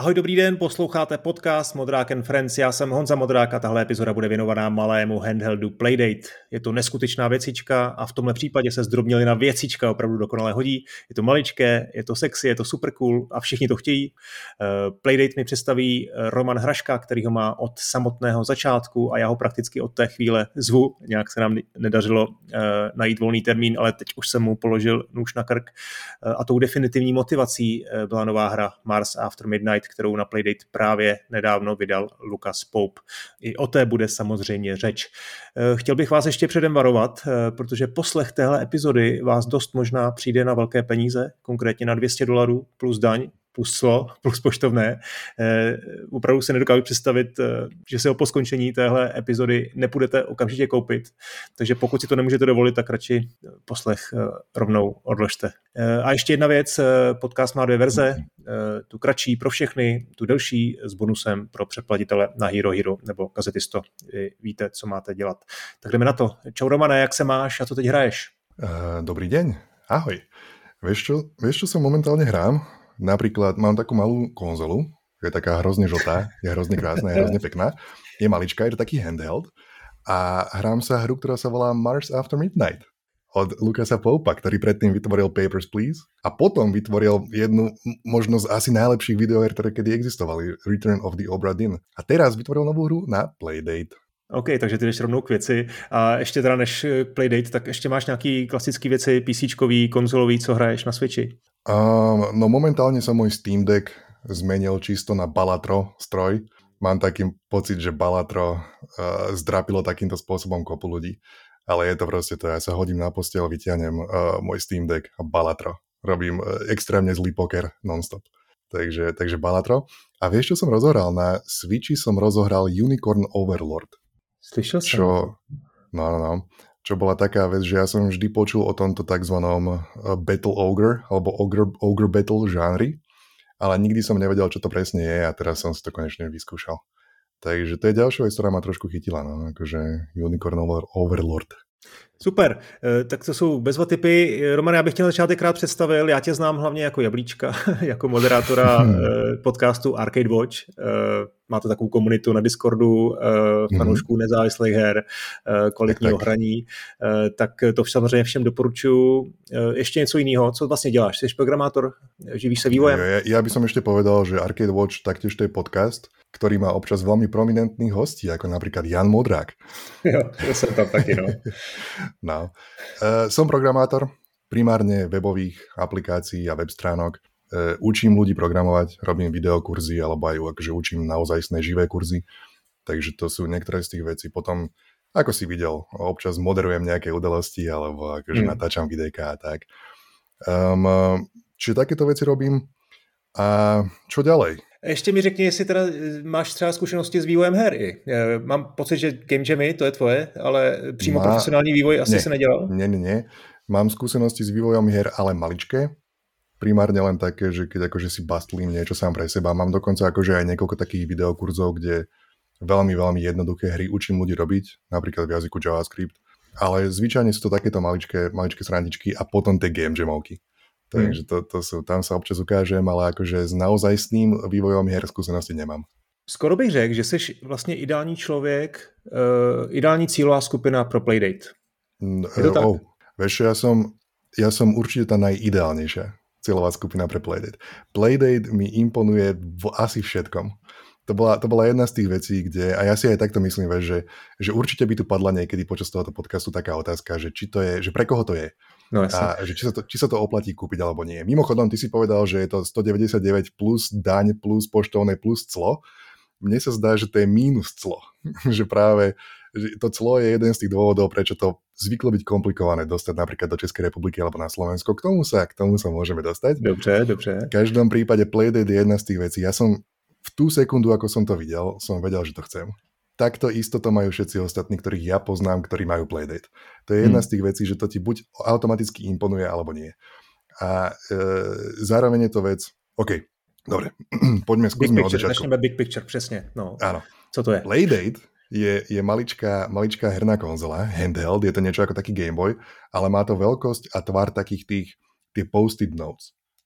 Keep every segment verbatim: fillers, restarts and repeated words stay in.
Ahoj, dobrý den, posloucháte podcast Modrák and Friends. Já jsem Honza Modrák a tahle epizoda bude věnovaná malému handheldu Playdate. Je to neskutečná věcička a v tomhle případě se zdrobnili na věcička opravdu dokonale hodí. Je to maličké, je to sexy, je to super cool a všichni to chtějí. Playdate mi představí Roman Hraška, který ho má od samotného začátku a já ho prakticky od té chvíle zvu. Nějak se nám nedařilo najít volný termín, ale teď už jsem mu položil nůž na krk. A tou definitivní motivací byla nová hra Mars After Midnight, kterou na Playdate právě nedávno vydal Lucas Pope. I o té bude samozřejmě řeč. Chtěl bych vás ještě předem varovat, protože poslech téhle epizody vás dost možná přijde na velké peníze, konkrétně na dvě stě dolarů plus daň, plus clo, plus poštovné. Eh, opravdu se nedokážu představit, eh, že se o po skončení téhle epizody nepůjdete okamžitě koupit. Takže pokud si to nemůžete dovolit, tak radši poslech eh, rovnou odložte. Eh, a ještě jedna věc, eh, podcast má dvě verze, eh, tu kratší pro všechny, tu delší s bonusem pro předplatitele na Hero Hero nebo Gazetisto. Vy víte, co máte dělat. Tak jdeme na to. Čau Romane, jak se máš a co teď hraješ? Uh, dobrý deň, ahoj. Vieš čo, vieš čo sa momentálne hrám? Napríklad mám takú malú konzolu, je taká hrozne žltá, je hrozne krásna, je hrozne pekná, je maličká, je to taký handheld a hrám sa hru, ktorá sa volá Mars After Midnight od Lucasa Popa, ktorý predtým vytvoril Papers, Please a potom vytvoril jednu možno z asi najlepších videoher, ktoré kedy existovali, Return of the Obra Dinn. A teraz vytvoril novú hru na Playdate. OK, takže ty jdeš rovnou k věci. A ještě teda než Playdate, tak ještě máš nějaký klasický věci, PCčkový, konzolový, co hraješ na Switchi? Um, no momentálne sa môj Steam Deck zmenil čisto na Balatro stroj. Mám taký pocit, že Balatro uh, zdrapilo takýmto spôsobom kopu ľudí. Ale je to proste to, ja sa hodím na posteľ, vyťahnem uh, môj Steam Deck a Balatro. Robím uh, extrémne zlý poker non-stop. Takže, takže Balatro. A vieš, čo som rozohral? Na Switchi som rozohral Unicorn Overlord. Slyšel som. Čo, no, no, no. Čo bola taká vec, že ja som vždy počul o tomto takzvanom Battle Ogre, alebo Ogre, Ogre Battle žánri, ale nikdy som nevedel, čo to presne je a teraz som si to konečne vyskúšal. Takže to je ďalšia vec, ktorá ma trošku chytila, no, akože Unicorn Overlord. Super, tak to jsou bezva tipy. Roman, já bych tě na začátek rád představil, já tě znám hlavně jako Jablíčka, jako moderátora hmm. podcastu Arcade Watch. Máte takovou komunitu na Discordu fanoušků hmm. nezávislých her, kvalitního tak, hraní, tak to samozřejmě všem doporučuji. Ještě něco jiného, co vlastně děláš? Jsi programátor, živíš se vývojem? Ja, ja by som ešte povedal, že Arcade Watch taktiež to je podcast, ktorý má občas veľmi prominentných hostí, ako napríklad Jan Modrák. Jo, to som tam taky, no. No. Uh, som programátor, primárne webových aplikácií a web stránok. Uh, učím ľudí programovať, robím videokurzy, alebo aj akože učím naozajstné živé kurzy. Takže to sú niektoré z tých vecí. Potom, ako si videl, občas moderujem nejaké udalosti, alebo akože mm. natáčam videjka a tak. Um, čiže takéto veci robím. A čo ďalej? Ještě mi řekni, jestli teda máš třeba zkušenosti s vývojem her. Mám pocit, že Game Jammy, to je tvoje, ale přímo Má... profesionální vývoj asi nie, se nedělal? Nie, nie, nie. Mám skúsenosti s vývojom hier, ale maličké. Primárne len také, že keď akože si bastlím niečo sám pre seba. Mám dokonca akože aj niekoľko takých videokurzov, kde veľmi, veľmi jednoduché hry učím ľudí robiť, napríklad v jazyku JavaScript. Ale zvyčajne sú to takéto maličké, maličké srandičky a potom tie Game Jamovky. Takže to, to sú, tam sa občas ukážem, ale akože s naozajstným vývojom hier skúsenosti nemám. Skoro bych řekl, že jsi vlastně ideální člověk, uh, ideální cílová skupina pro Playdate. Je to tak? Oh, vieš, ja som, ja som určite tá najideálnejšia cieľová skupina pre Playdate. Playdate mi imponuje v asi všetkom. To bola, to bola jedna z tých vecí, kde, a ja si aj takto myslím, vieš, že, že určite by tu padla niekedy počas tohoto podcastu taká otázka, že či to je, že pre koho to je. No, a že či sa, to, či sa to oplatí kúpiť alebo nie. Mimochodom, ty si povedal, že je to stodeväťdesiatdeväť plus daň, plus poštovné, plus clo. Mne sa zdá, že to je mínus clo. Že práve že to clo je jeden z tých dôvodov, prečo to zvyklo byť komplikované dostať napríklad do Českej republiky alebo na Slovensko. K tomu sa, k tomu sa môžeme dostať. Dobře, dobře. V každom prípade Playdate je jedna z tých vecí. Ja som v tú sekundu, ako som to videl, som vedel, že to chcem. Takto isto to majú všetci ostatní, ktorých ja poznám, ktorí majú Playdate. To je jedna hmm. z tých vecí, že to ti buď automaticky imponuje, alebo nie. A e, zároveň je to vec... OK, dobre, poďme skúsme od začiatku. Začneme big picture, přesně. No. Áno. Co to je? Playdate je, je maličká, maličká herná konzola, handheld, je to niečo ako taký Game Boy, ale má to veľkosť a tvar takých tých, tých post-it notes.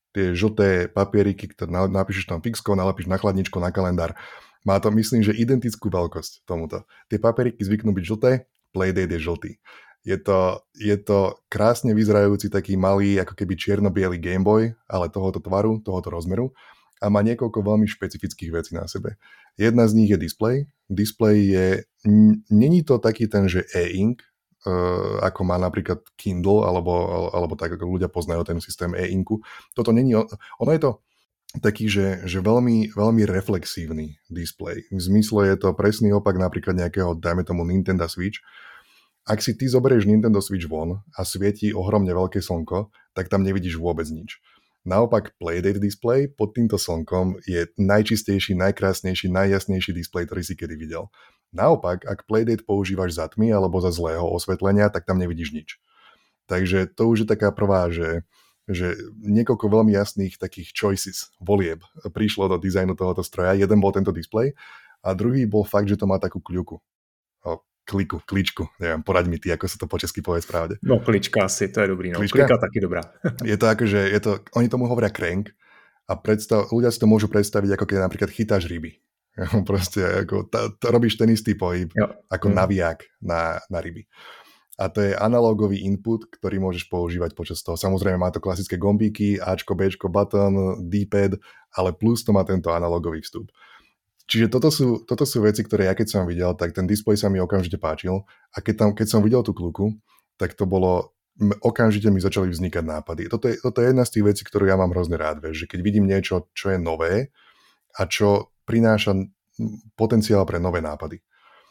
tie žlté papieriky, ktoré napíšeš tam fixko, nalepíš na chladničko, na kalendár. Má to, myslím, že identickú veľkosť tomuto. Tie papieriky zvyknú byť žlté, Playdate je žltý. Je to, je to krásne vyzerajúci taký malý, ako keby čierno-biely Game Boy, ale tohoto tvaru, tohoto rozmeru a má niekoľko veľmi špecifických vecí na sebe. Jedna z nich je display. Display je, n- není to taký ten, že e-ink, uh, ako má napríklad Kindle, alebo, alebo tak, ako ľudia poznajú ten systém e-inku. Toto není, ono je to taký, že, že veľmi, veľmi reflexívny display. V zmysle je to presný opak napríklad nejakého, dajme tomu Nintendo Switch. Ak si ty zoberieš Nintendo Switch von a svieti ohromne veľké slnko, tak tam nevidíš vôbec nič. Naopak Playdate display pod týmto slnkom je najčistejší, najkrásnejší, najjasnejší display, ktorý si kedy videl. Naopak, ak Playdate používaš za tmy alebo za zlého osvetlenia, tak tam nevidíš nič. Takže to už je taká prvá, že, že niekoľko veľmi jasných takých choices, volieb prišlo do dizajnu tohoto stroja. Jeden bol tento display a druhý bol fakt, že to má takú kľuku. Kliku, kličku, neviem, poraď mi ty, ako sa to po česky povie správne. No klička asi, to je dobrý, no. Klička? Klika taky dobrá. Je to ako, že je to, oni tomu hovoria crank a predstav, ľudia si to môžu predstaviť, ako keď napríklad chytáš ryby. Proste, ako, ta, to robíš ten istý pohyb, jo. Ako mm. naviják na, na ryby. A to je analogový input, ktorý môžeš používať počas toho. Samozrejme má to klasické gombíky, Ačko, Bčko, button, D-pad, ale plus to má tento analogový vstup. Čiže toto sú, toto sú veci, ktoré ja keď som videl, tak ten displej sa mi okamžite páčil a keď, tam, keď som videl tú kľuku, tak to bolo, okamžite mi začali vznikať nápady. Toto je, toto je jedna z tých vecí, ktorú ja mám hrozne rád, vieš, že keď vidím niečo, čo je nové a čo prináša potenciál pre nové nápady.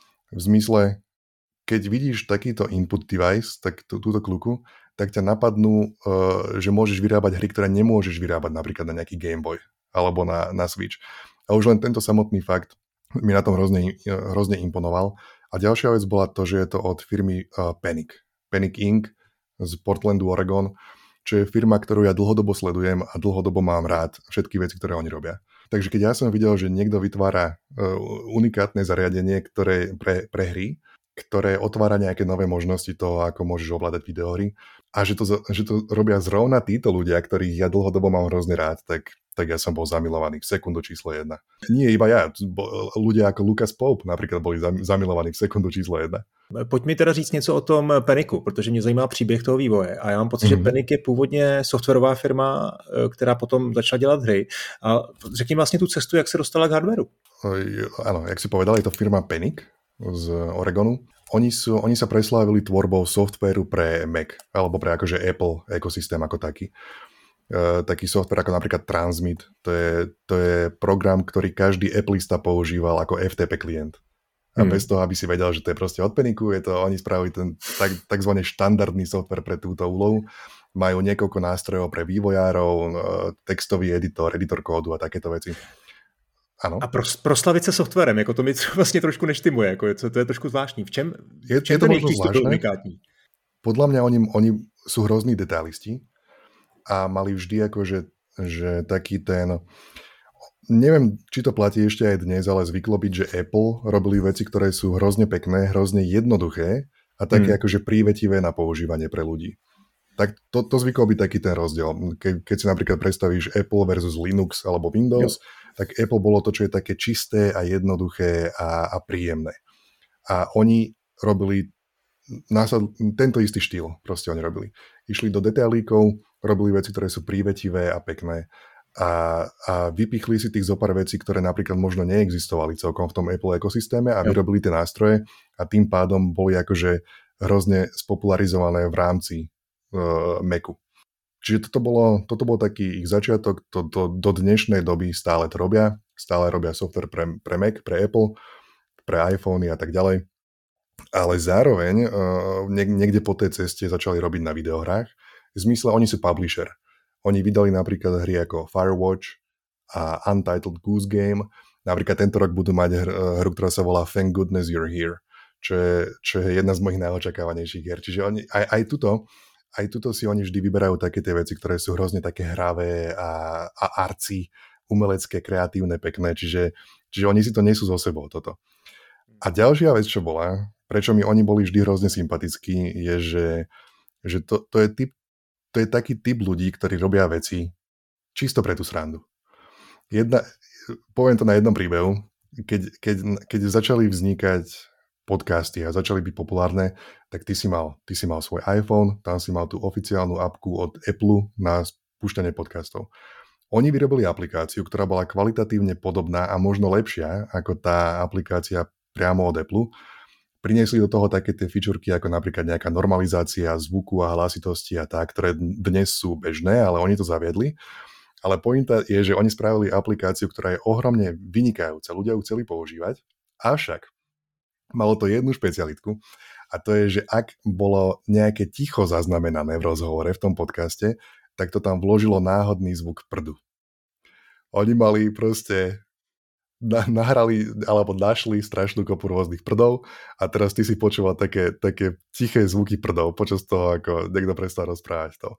V zmysle, keď vidíš takýto input device, tak tú, túto kľuku, tak ťa napadnú, uh, že môžeš vyrábať hry, ktoré nemôžeš vyrábať napríklad na nejaký Game Boy alebo na, na Switch. A už len tento samotný fakt mi na tom hrozne, hrozne imponoval. A ďalšia vec bola to, že je to od firmy uh, Panic. Panic incorporated z Portlandu, Oregon, čo je firma, ktorú ja dlhodobo sledujem a dlhodobo mám rád všetky veci, ktoré oni robia. Takže keď ja som videl, že niekto vytvára uh, unikátne zariadenie ktoré pre, pre hry, ktoré otvára nejaké nové možnosti toho, ako môžeš ovládať videohry a že to, že to robia zrovna títo ľudia, ktorých ja dlhodobo mám hrozne rád, tak tak ja som bol zamilovaný v sekundu číslo jedna. Nie iba ja, ľudia ako Lucas Pope napríklad boli zamilovaní v sekundu číslo jedna. Pojď mi teda říct něco o tom Panicu, protože mě zajímá příběh toho vývoje a já mám pocit, mm-hmm. že Panic je původně softwarová firma, která potom začala dělat hry. A řekni vlastně tu cestu, jak se dostala k hardwareu. Áno, jak si povedal, je to firma Panic z Oregonu. Oni, sú, oni sa preslávili tvorbou softvéru pre Mac, alebo pre akože Apple ekosystém ako taký. Uh, taký software ako napríklad Transmit. To je, to je program, ktorý každý Appleista používal ako ef té pé klient. A hmm. bez toho, aby si vedel, že to je proste od Panicu, je to, oni spravili ten tak, takzvaný štandardný software pre túto úlohu. Majú niekoľko nástrojov pre vývojárov, uh, textový editor, editor kódu a takéto veci. Ano. A pros, proslavit se softwarem, jako to mi vlastně trošku neštimuje, jako je, to je trošku zvláštní. V čem, je, v čem je to ten možno přístup byl unikátní? Podľa mňa oni, oni sú hrozní detailisti a mali vždy akože že taký ten, neviem, či to platí ešte aj dnes, ale zvyklo byť, že Apple robili veci, ktoré sú hrozne pekné, hrozne jednoduché a také hmm. akože prívetivé na používanie pre ľudí. Tak to, to zvyklo byť taký ten rozdiel. Ke, keď si napríklad predstavíš Apple versus Linux alebo Windows, jo. tak Apple bolo to, čo je také čisté a jednoduché a, a príjemné. A oni robili násad, tento istý štýl, proste oni robili. Išli do detailíkov, robili veci, ktoré sú prívetivé a pekné a, a vypichli si tých zopár vecí, ktoré napríklad možno neexistovali celkom v tom Apple ekosystéme a vyrobili tie nástroje a tým pádom boli akože hrozne spopularizované v rámci uh, Macu. Čiže toto bolo, toto bol taký ich začiatok, to, to, do dnešnej doby stále to robia, stále robia software pre, pre Mac, pre Apple, pre iPhony a tak ďalej. Ale zároveň uh, niekde po tej ceste začali robiť na videohrách. V zmysle, oni sú publisher. Oni vydali napríklad hry ako Firewatch a Untitled Goose Game. Napríklad tento rok budú mať hru, hru ktorá sa volá Thank Goodness You're Here, čo je, čo je jedna z mojich najočakávanejších hier. Čiže oni, aj, aj, tuto, aj tuto si oni vždy vyberajú také tie veci, ktoré sú hrozne také hravé a, a arci, umelecké, kreatívne, pekné. Čiže, čiže oni si to nesú so sebou, toto. A ďalšia vec, čo bola, prečo mi oni boli vždy hrozne sympatickí, je, že, že to, to, je typ, to je taký typ ľudí, ktorí robia veci čisto pre tú srandu. Jedna, poviem to na jednom príbehu, keď, keď, keď začali vznikať podcasty a začali byť populárne, tak ty si mal, ty si mal svoj iPhone, tam si mal tú oficiálnu apku od Apple na spúšťanie podcastov. Oni vyrobili aplikáciu, ktorá bola kvalitatívne podobná a možno lepšia ako tá aplikácia priamo od Apple. Priniesli do toho také tie fičurky ako napríklad nejaká normalizácia zvuku a hlasitosti a tak, ktoré dnes sú bežné, ale oni to zaviedli. Ale pointa je, že oni spravili aplikáciu, ktorá je ohromne vynikajúca. Ľudia ju chceli používať, avšak malo to jednu špecialitku a to je, že ak bolo nejaké ticho zaznamenané v rozhovore v tom podcaste, tak to tam vložilo náhodný zvuk prdu. Oni mali proste, nahrali alebo našli strašnú kopu rôznych prdov a teraz ty si počúval také, také tiché zvuky prdov počas toho, ako niekto prestal rozprávať to.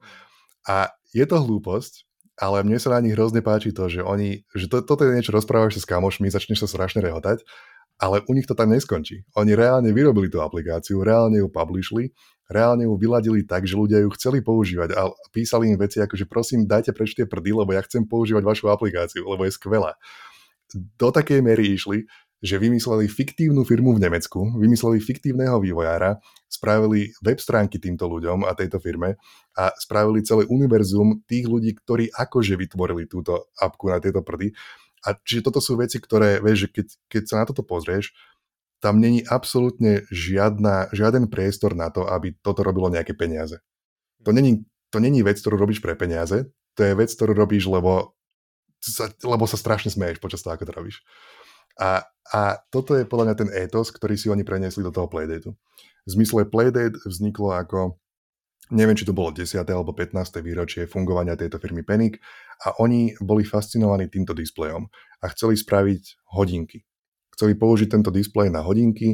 A je to hlúposť, ale mne sa na nich hrozne páči to, že oni, že to, toto je niečo, rozprávaš sa s kamošmi, začneš sa strašne rehotať, ale u nich to tam neskončí. Oni reálne vyrobili tú aplikáciu, reálne ju publishli, reálne ju vyladili tak, že ľudia ju chceli používať a písali im veci ako, že prosím, dajte preč tie prdy, lebo ja chcem používať vašu aplikáciu, lebo je skvelá. Do takej miery išli, že vymysleli fiktívnu firmu v Nemecku, vymysleli fiktívneho vývojára, spravili web stránky týmto ľuďom a tejto firme a spravili celé univerzum tých ľudí, ktorí akože vytvorili túto apku na tieto prdy. A čiže toto sú veci, ktoré, vieš, že keď, keď sa na toto pozrieš, tam není absolútne žiadna, žiaden priestor na to, aby toto robilo nejaké peniaze. To není, to není vec, ktorú robíš pre peniaze, to je vec, ktorú robíš, lebo sa, lebo sa strašne smeješ počas toho, ako to robíš. A, a toto je podľa mňa ten étos, ktorý si oni preniesli do toho Playdateu. V zmysle Playdate vzniklo ako, neviem, či to bolo desiate alebo pätnáste výročie fungovania tejto firmy Penic a oni boli fascinovaní týmto displejom a chceli spraviť hodinky. Chceli použiť tento displej na hodinky,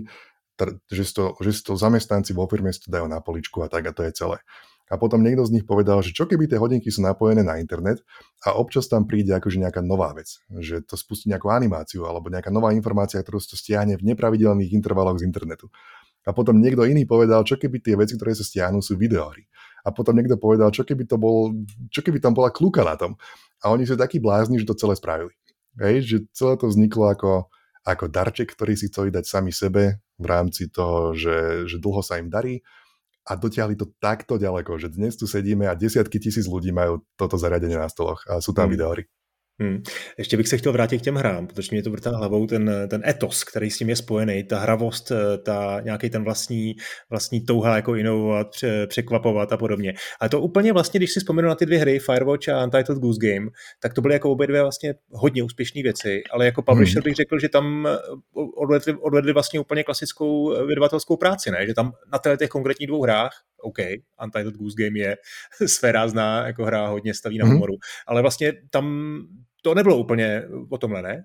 že si to, že si to zamestnanci vo firme si to dajú na poličku a tak a to je celé. A potom niekto z nich povedal, že čo keby tie hodinky sú napojené na internet a občas tam príde akože nejaká nová vec, že to spustí nejakú animáciu alebo nejaká nová informácia, ktorú si to stiahne v nepravidelných intervaloch z internetu. A potom niekto iný povedal, čo keby tie veci, ktoré sa stiahnu, sú videohry. A potom niekto povedal, čo keby, to bol, čo keby tam bola kľúka na tom. A oni sú takí blázni, že to celé spravili. Hej, že celé to vzniklo ako, ako darček, ktorý si chceli dať sami sebe v rámci toho, že, že dlho sa im darí. A dotiahli to takto ďaleko, že dnes tu sedíme a desiatky tisíc ľudí majú toto zariadenie na stoloch a sú tam hmm. videohry. Hmm. Ještě bych se chtěl vrátit k těm hrám, protože mě to vrtá hlavou ten, ten etos, který s tím je spojený, ta hravost, ta nějaký ten vlastní, vlastní touha jako inovovat, pře, překvapovat a podobně. Ale to úplně vlastně, když si vzpomenu na ty dvě hry, Firewatch a Untitled Goose Game, tak to byly jako obě dvě vlastně hodně úspěšné věci, ale jako publisher bych řekl, že tam odvedli, odvedli vlastně úplně klasickou vydavatelskou práci, ne? Že tam na těch konkrétních dvou hrách, OK, Untitled Goose Game je sférázná jako hra, hodně staví na humoru, mm-hmm. ale vlastně tam to nebylo úplně o tomhle, ne?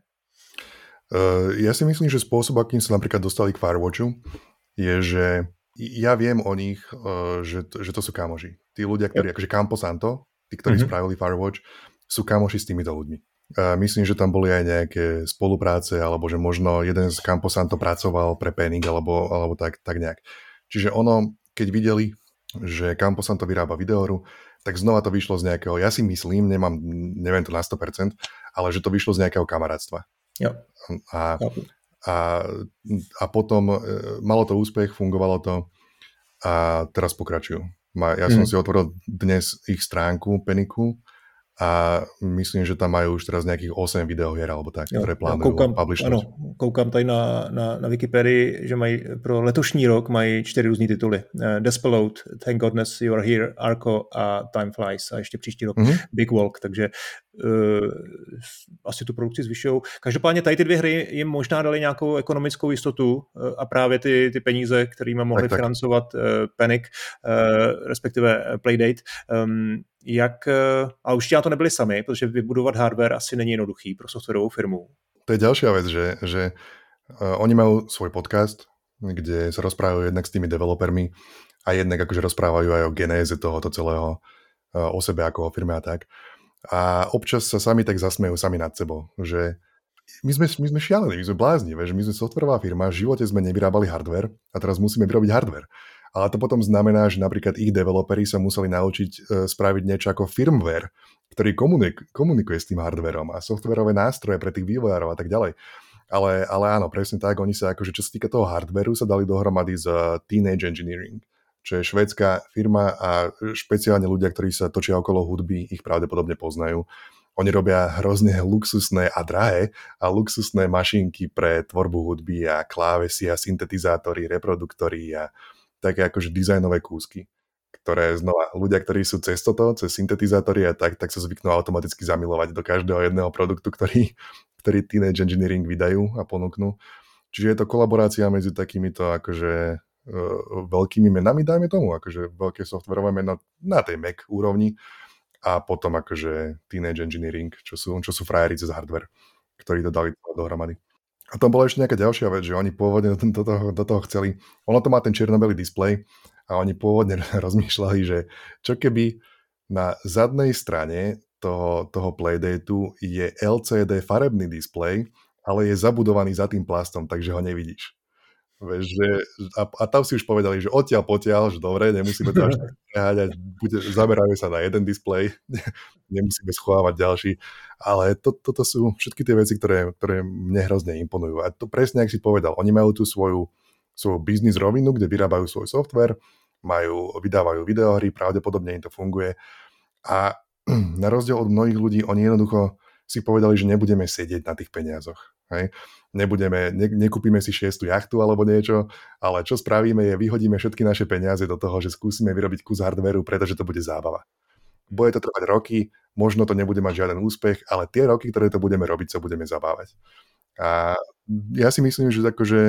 Uh, ja si myslím, že spôsob, akým sa napríklad dostali k Firewatchu, je, že ja viem o nich, uh, že, to, že to sú kamoši. Tí ľudia, ktorí, yep. akože Camposanto, tí, ktorí mm-hmm. spravili Firewatch, sú kamoši s týmito ľuďmi. Uh, myslím, že tam boli aj nejaké spolupráce, alebo že možno jeden z Camposanto pracoval pre Penic, alebo, alebo tak, tak nejak. Čiže ono, keď videli, že Camposanto vyrába videohru, tak znova to vyšlo z nejakého, ja si myslím, nemám, neviem to na sto percent, ale že to vyšlo z nejakého kamarátstva. Jo. A, a, a potom e, malo to úspech, fungovalo to a teraz pokračujú. Ja som mm. si otvoril dnes ich stránku Penicu a myslím, že tam majú už teraz nejakých osem videohier alebo tak, jo, ktoré plánujú publishovať. Ano, koukám tady na, na, na Wikipedii, že mají pro letošní rok mají čtyři různý tituly. Uh, Despelote, Thank Godness You Are Here, Arco a Time Flies a ještě příští rok mm-hmm. Big Walk, takže uh, asi tu produkci zvyšujou. Každopádně tady ty dvě hry jim možná dali nějakou ekonomickou jistotu uh, a právě ty, ty peníze, kterými mohli tak, financovat uh, Penic, uh, respektive Playdate, um, jak, a určitě na to nebyli sami, protože vybudovat hardware asi není jednoduchý pro softwarovou firmu. To je ďalšia vec, že, že uh, oni majú svoj podcast, kde sa rozprávajú jednak s tými developermi a jednak akože rozprávajú aj o genéze tohoto celého, uh, o sebe ako o firme a tak. A občas sa sami tak zasmejú sami nad sebou, že my sme, my sme šialení, my sme blázni, že my sme softwarová firma, v živote sme nevyrábali hardware a teraz musíme vyrobiť hardware. Ale to potom znamená, že napríklad ich developeri sa museli naučiť e, spraviť niečo ako firmware, ktorý komunik- komunikuje s tým hardwareom a softwareové nástroje pre tých vývojárov a tak ďalej. Ale, ale áno, presne tak, oni sa akože čo sa týka toho hardwareu sa dali dohromady z Teenage Engineering, čo je švédská firma a špeciálne ľudia, ktorí sa točia okolo hudby, ich pravdepodobne poznajú. Oni robia hrozne luxusné a drahé a luxusné mašinky pre tvorbu hudby a klávesy a syntetizátory, reproduktory a také akože dizajnové kúsky, ktoré znova ľudia, ktorí sú cez toto, cez syntetizátory a tak, tak sa zvyknú automaticky zamilovať do každého jedného produktu, ktorý, ktorý Teenage Engineering vydajú a ponúknú. Čiže je to kolaborácia medzi takýmito akože uh, veľkými menami, dajme tomu, akože veľké softwarové meno na tej Mac úrovni a potom akože Teenage Engineering, čo sú, čo sú frajeri cez hardware, ktorí to dali dohromady. A tam bola ešte nejaká ďalšia vec, že oni pôvodne do toho, do toho chceli, ono to má ten čierno-belý displej a oni pôvodne rozmýšľali, že čo keby na zadnej strane toho, toho Playdateu je el cé dé farebný displej, ale je zabudovaný za tým plastom, takže ho nevidíš. Vieš, že, a, a tam si už povedali, že odtiaľ potiaľ, že dobre, nemusíme to až tak preháňať, zamerajú sa na jeden displej, nemusíme schovávať ďalší, ale to, toto sú všetky tie veci, ktoré, ktoré mne hrozne imponujú. A to presne, ak si povedal, oni majú tú svoju, svoju biznis rovinu, kde vyrábajú svoj software, majú, vydávajú videohry, pravdepodobne im to funguje a na rozdiel od mnohých ľudí, oni jednoducho si povedali, že nebudeme sedieť na tých peniazoch. Hej? Nebudeme, ne, nekúpime si šiestu jachtu alebo niečo, ale čo spravíme je, vyhodíme všetky naše peniaze do toho, že skúsime vyrobiť kus hardwareu, pretože to bude zábava. Bude to trvať roky, možno to nebude mať žiaden úspech, ale tie roky, ktoré to budeme robiť, sa budeme zabávať. A ja si myslím, že, akože,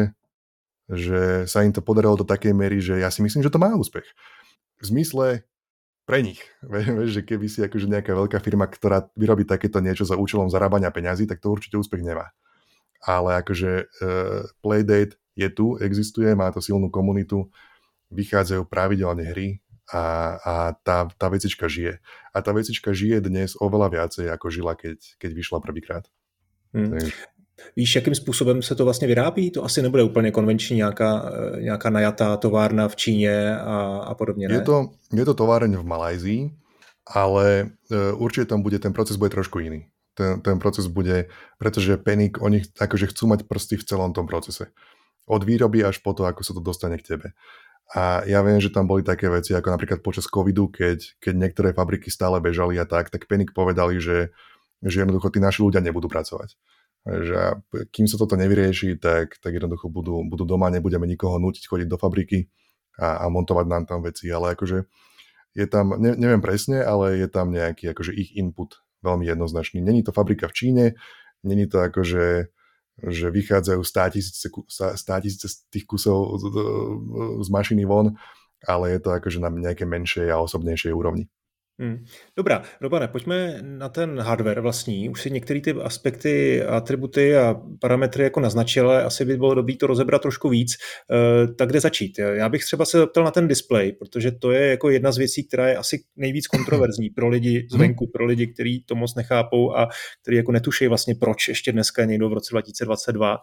že sa im to podarilo do takej miery, že ja si myslím, že to má úspech. V zmysle pre nich. Vieš, že keby si akože nejaká veľká firma, ktorá vyrobí takéto niečo za účelom zarábania peňazí, tak to určite úspech nemá. Ale akože uh, Playdate je tu, existuje, má to silnú komunitu, vychádzajú pravidelne hry a, a tá, tá vecička žije. A tá vecička žije dnes oveľa viacej, ako žila, keď, keď vyšla prvýkrát. Hmm. Víš, jakým způsobem se to vlastně vyrábí? To asi nebude úplně konvenční nějaká, nějaká najatá továrna v Číně a, a podobně, ne? Je to, je to továreň v Malajzii, ale uh, určite tam bude, ten proces bude trošku iný. Ten, ten proces bude, pretože Penic, oni akože chcú mať prsty v celom tom procese. Od výroby až po to, ako sa to dostane k tebe. A ja viem, že tam boli také veci, ako napríklad počas covidu, keď, keď niektoré fabriky stále bežali a tak, tak Penic povedali, že, že jednoducho tí naši ľudia nebudú pracovať. Že kým sa toto nevyrieši, tak, tak jednoducho budú, budú doma, nebudeme nikoho nútiť chodiť do fabriky a, a montovať nám tam veci, ale akože je tam, ne, neviem presne, ale je tam nejaký akože ich input veľmi jednoznačný. Není to fabrika v Číne, není to akože, že vychádzajú státisíce z tých kusov z, z mašiny von, ale je to akože na nejaké menšej a osobnejšej úrovni. Hmm. Dobrá, Robane, pojďme na ten hardware vlastní. Už si některé ty aspekty, atributy a parametry jako naznačil, ale asi by bylo dobré to rozebrat trošku víc. E, tak kde začít? Já bych třeba se zeptal na ten display, protože to je jako jedna z věcí, která je asi nejvíc kontroverzní pro lidi zvenku, pro lidi, kteří to moc nechápou a kteří jako netuší vlastně, proč ještě dneska někdo v roce dva tisíce dvacet dva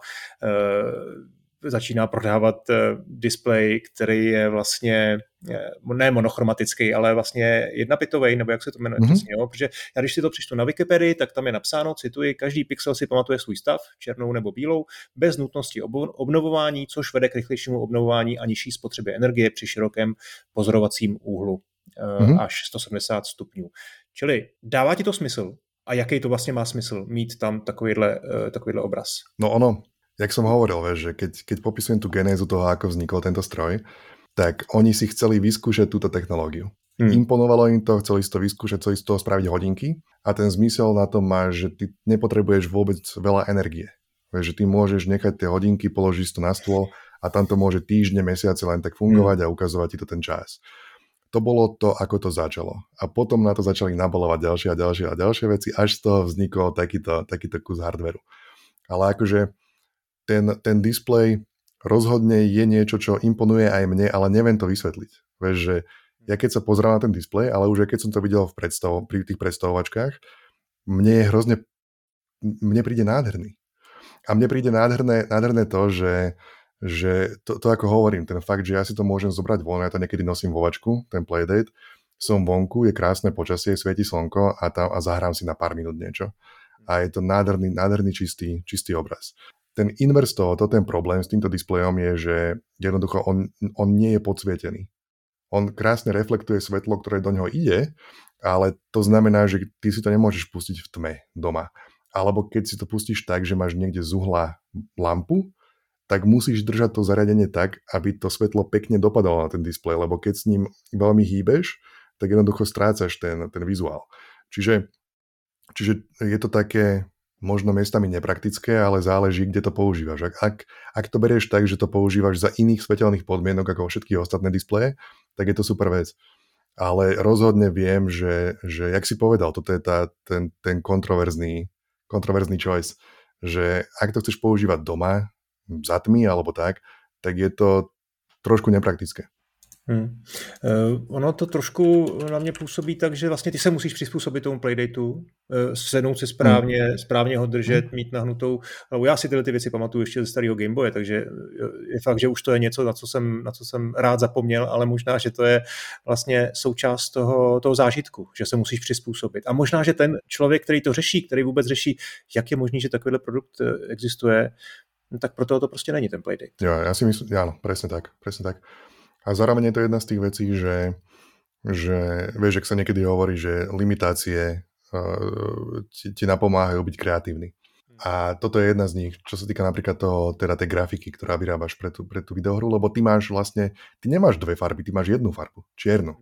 e, začíná prodávat displej, který je vlastně ne monochromatický, ale vlastně jednopitový, nebo jak se to jmenuje mm-hmm. přesně, jo? Protože já když si to přečtu na Wikipedii, tak tam je napsáno, cituji, každý pixel si pamatuje svůj stav, černou nebo bílou, bez nutnosti obnovování, což vede k rychlejšímu obnovování a nižší spotřebě energie při širokém pozorovacím úhlu mm-hmm. až sto sedmdesát stupňů. Čili dává ti to smysl? A jaký to vlastně má smysl mít tam takovýhle, takovýhle obraz? No ono, jak som hovoril, vieš, že keď, keď popisujem tú genézu toho, ako vznikol tento stroj, tak oni si chceli vyskúšať túto technológiu. Hmm. Imponovalo im to, chceli si to vyskúšať, chceli si toho spraviť hodinky a ten zmysel na tom má, že ty nepotrebuješ vôbec veľa energie. Vieš, že ty môžeš nechať tie hodinky, položiť to na stôl a tam to môže týždne, mesiace len tak fungovať hmm. a ukazovať ti to ten čas. To bolo to, ako to začalo. A potom na to začali nabalovať ďalšie a ďalšie a ďalšie veci, až z toho vznikol takýto, takýto kus hardveru. Ale akože Ten, ten displej rozhodne je niečo, čo imponuje aj mne, ale neviem to vysvetliť. Vieš, že ja keď sa pozerám na ten displej, ale už aj keď som to videl v predstav, pri tých predstavovačkách, mne je hrozne, mne príde nádherný. A mne príde nádherné, nádherné to, že, že to, to ako hovorím, ten fakt, že ja si to môžem zobrať von, ja to niekedy nosím vo vačku, ten Playdate, som vonku, je krásne počasie, svieti slnko a, tam, a zahrám si na pár minút niečo. A je to nádherný, nádherný čistý, čistý obraz. Ten inverz tohoto, ten problém s týmto displejom je, že jednoducho on, on nie je podsvietený. On krásne reflektuje svetlo, ktoré do neho ide, ale to znamená, že ty si to nemôžeš pustiť v tme doma. Alebo keď si to pustíš tak, že máš niekde z uhla lampu, tak musíš držať to zariadenie tak, aby to svetlo pekne dopadalo na ten displej, lebo keď s ním veľmi hýbeš, tak jednoducho strácaš ten, ten vizuál. Čiže, čiže je to také možno miestami nepraktické, ale záleží, kde to používaš. Ak, ak, ak to berieš tak, že to používaš za iných svetelných podmienok ako všetky ostatné displeje, tak je to super vec. Ale rozhodne viem, že, že jak si povedal, toto je tá, ten, ten kontroverzný, kontroverzný choice, že ak to chceš používať doma, za tmy alebo tak, tak je to trošku nepraktické. Hmm. Uh, ono to trošku na mě působí tak, že vlastně ty se musíš přizpůsobit tomu playdateu, uh, sednout si správně, hmm. správně ho držet, hmm. mít nahnutou. No, já si tyhle ty věci pamatuju ještě ze starého Gameboye, takže je fakt, že už to je něco, na co jsem, na co jsem rád zapomněl, ale možná, že to je vlastně součást toho, toho zážitku, že se musíš přizpůsobit. A možná, že ten člověk, který to řeší, který vůbec řeší, jak je možný, že takovýhle produkt existuje, no tak proto to prostě není ten Playdate. Jo, ja si myslím, áno, presne tak, presne tak. A zároveň je to jedna z tých vecí, že, že vieš, ak sa niekedy hovorí, že limitácie uh, ti, ti napomáhajú byť kreatívny. A toto je jedna z nich, čo sa týka napríklad toho, teda tej grafiky, ktorá vyrábaš pre tú, pre tú videohru, lebo ty máš vlastne, ty nemáš dve farby, ty máš jednu farbu, čiernu.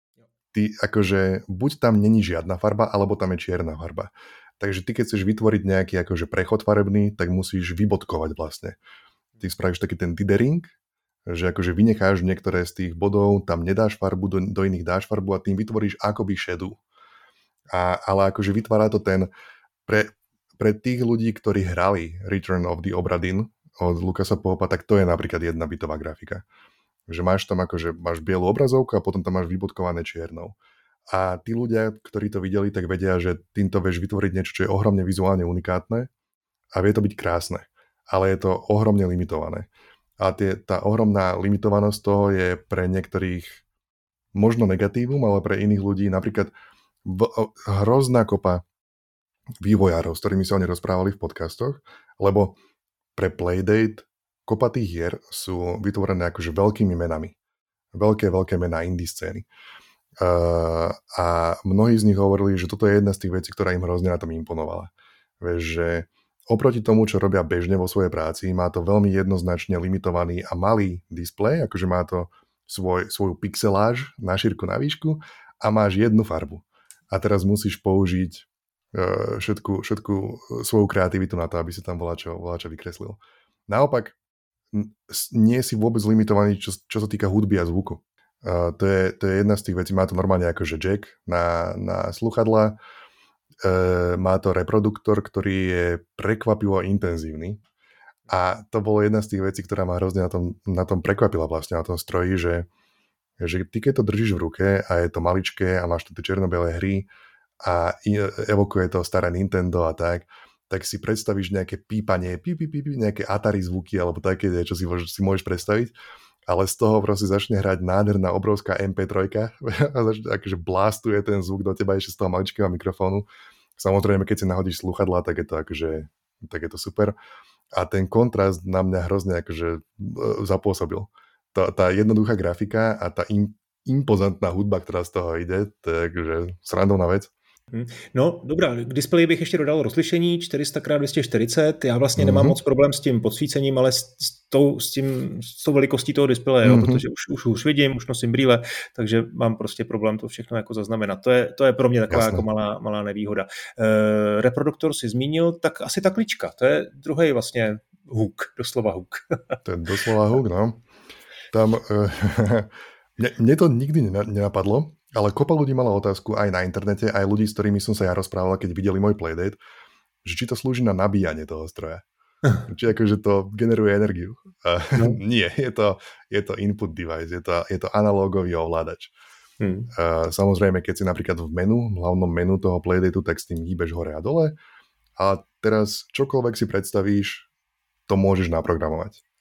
Ty akože, buď tam není žiadna farba, alebo tam je čierna farba. Takže ty, keď chceš vytvoriť nejaký akože prechod farebný, tak musíš vybodkovať vlastne. Ty spravíš taký ten dithering, že akože vynecháš niektoré z tých bodov, tam nedáš farbu, do, do iných dáš farbu a tým vytvoríš akoby shadow. A, ale akože vytvára to ten, pre, pre tých ľudí, ktorí hrali Return of the Obra Dinn od Lucasa Popa, tak to je napríklad jedna bitová grafika. Že máš tam akože, máš bielu obrazovku a potom tam máš vybodkované čiernou. A tí ľudia, ktorí to videli, tak vedia, že týmto vieš vytvoriť niečo, čo je ohromne vizuálne unikátne a vie to byť krásne, ale je to ohromne limitované. A tie, tá ohromná limitovanosť toho je pre niektorých možno negatívum, ale pre iných ľudí napríklad v, hrozná kopa vývojárov, s ktorými sa oni rozprávali v podcastoch, lebo pre Playdate kopa tých hier sú vytvorené akože veľkými menami. Veľké, veľké mená indie scény. Uh, a mnohí z nich hovorili, že toto je jedna z tých vecí, ktorá im hrozne na tom imponovala. Vieš, že oproti tomu, čo robia bežne vo svojej práci, má to veľmi jednoznačne limitovaný a malý displej, akože má to svoj, svoju pixeláž na šírku, na výšku a máš jednu farbu. A teraz musíš použiť uh, všetku, všetku svoju kreativitu na to, aby si tam voľačo, voľačo vykreslil. Naopak, nie si vôbec limitovaný, čo, čo sa týka hudby a zvuku. Uh, to, je, to je jedna z tých vecí, má to normálne akože jack na, na sluchadla, uh, má to reproduktor, ktorý je prekvapivo intenzívny a to bolo jedna z tých vecí, ktorá ma hrozne na tom, na tom prekvapila vlastne na tom stroji, že, že ty keď to držíš v ruke a je to maličké a máš tu tie čierno-biele hry a evokuje to staré Nintendo a tak, tak si predstavíš nejaké pípanie, pí, pí, pí, pí, nejaké Atari zvuky alebo také, čo si, si môžeš predstaviť. Ale z toho proste začne hrať nádherná obrovská em pé tri a začne, akože blastuje ten zvuk do teba ešte z toho maličkého mikrofónu. Samozrejme, keď si nahodíš slúchadlá, tak je to akože, tak je to super. A ten kontrast na mňa hrozne akože zapôsobil. Tá, tá jednoduchá grafika a tá im, impozantná hudba, ktorá z toho ide, to je akože srandovná vec. No, dobrá, k displeji bych ještě dodal rozlišení čtyři sta krát dvě stě čtyřicet. Já vlastně mm-hmm. nemám moc problém s tím podsvícením, ale s, s, tou, s, tím, s tou velikostí toho displeje, mm-hmm. jo, protože už, už už vidím, už nosím brýle, takže mám prostě problém to všechno jako zaznamenat. To je, to je pro mě taková jako malá, malá nevýhoda. E, reproduktor si zmínil, tak asi ta klička, to je druhý vlastně hook, doslova hook. To je doslova hook, no. Tam, uh, mne, mne to nikdy nenapadlo, ale kopa ľudí mala otázku aj na internete, aj ľudí, s ktorými som sa ja rozprával, keď videli môj Playdate, že či to slúži na nabíjanie toho stroja. Či akože to generuje energiu. No. Nie, je to, je to input device, je to, je to analógový ovládač. Hmm. Uh, samozrejme, keď si napríklad v menu, v hlavnom menu toho Playdateu, tak s tým hýbeš hore a dole. A teraz čokoľvek si predstavíš, to môžeš naprogramovať.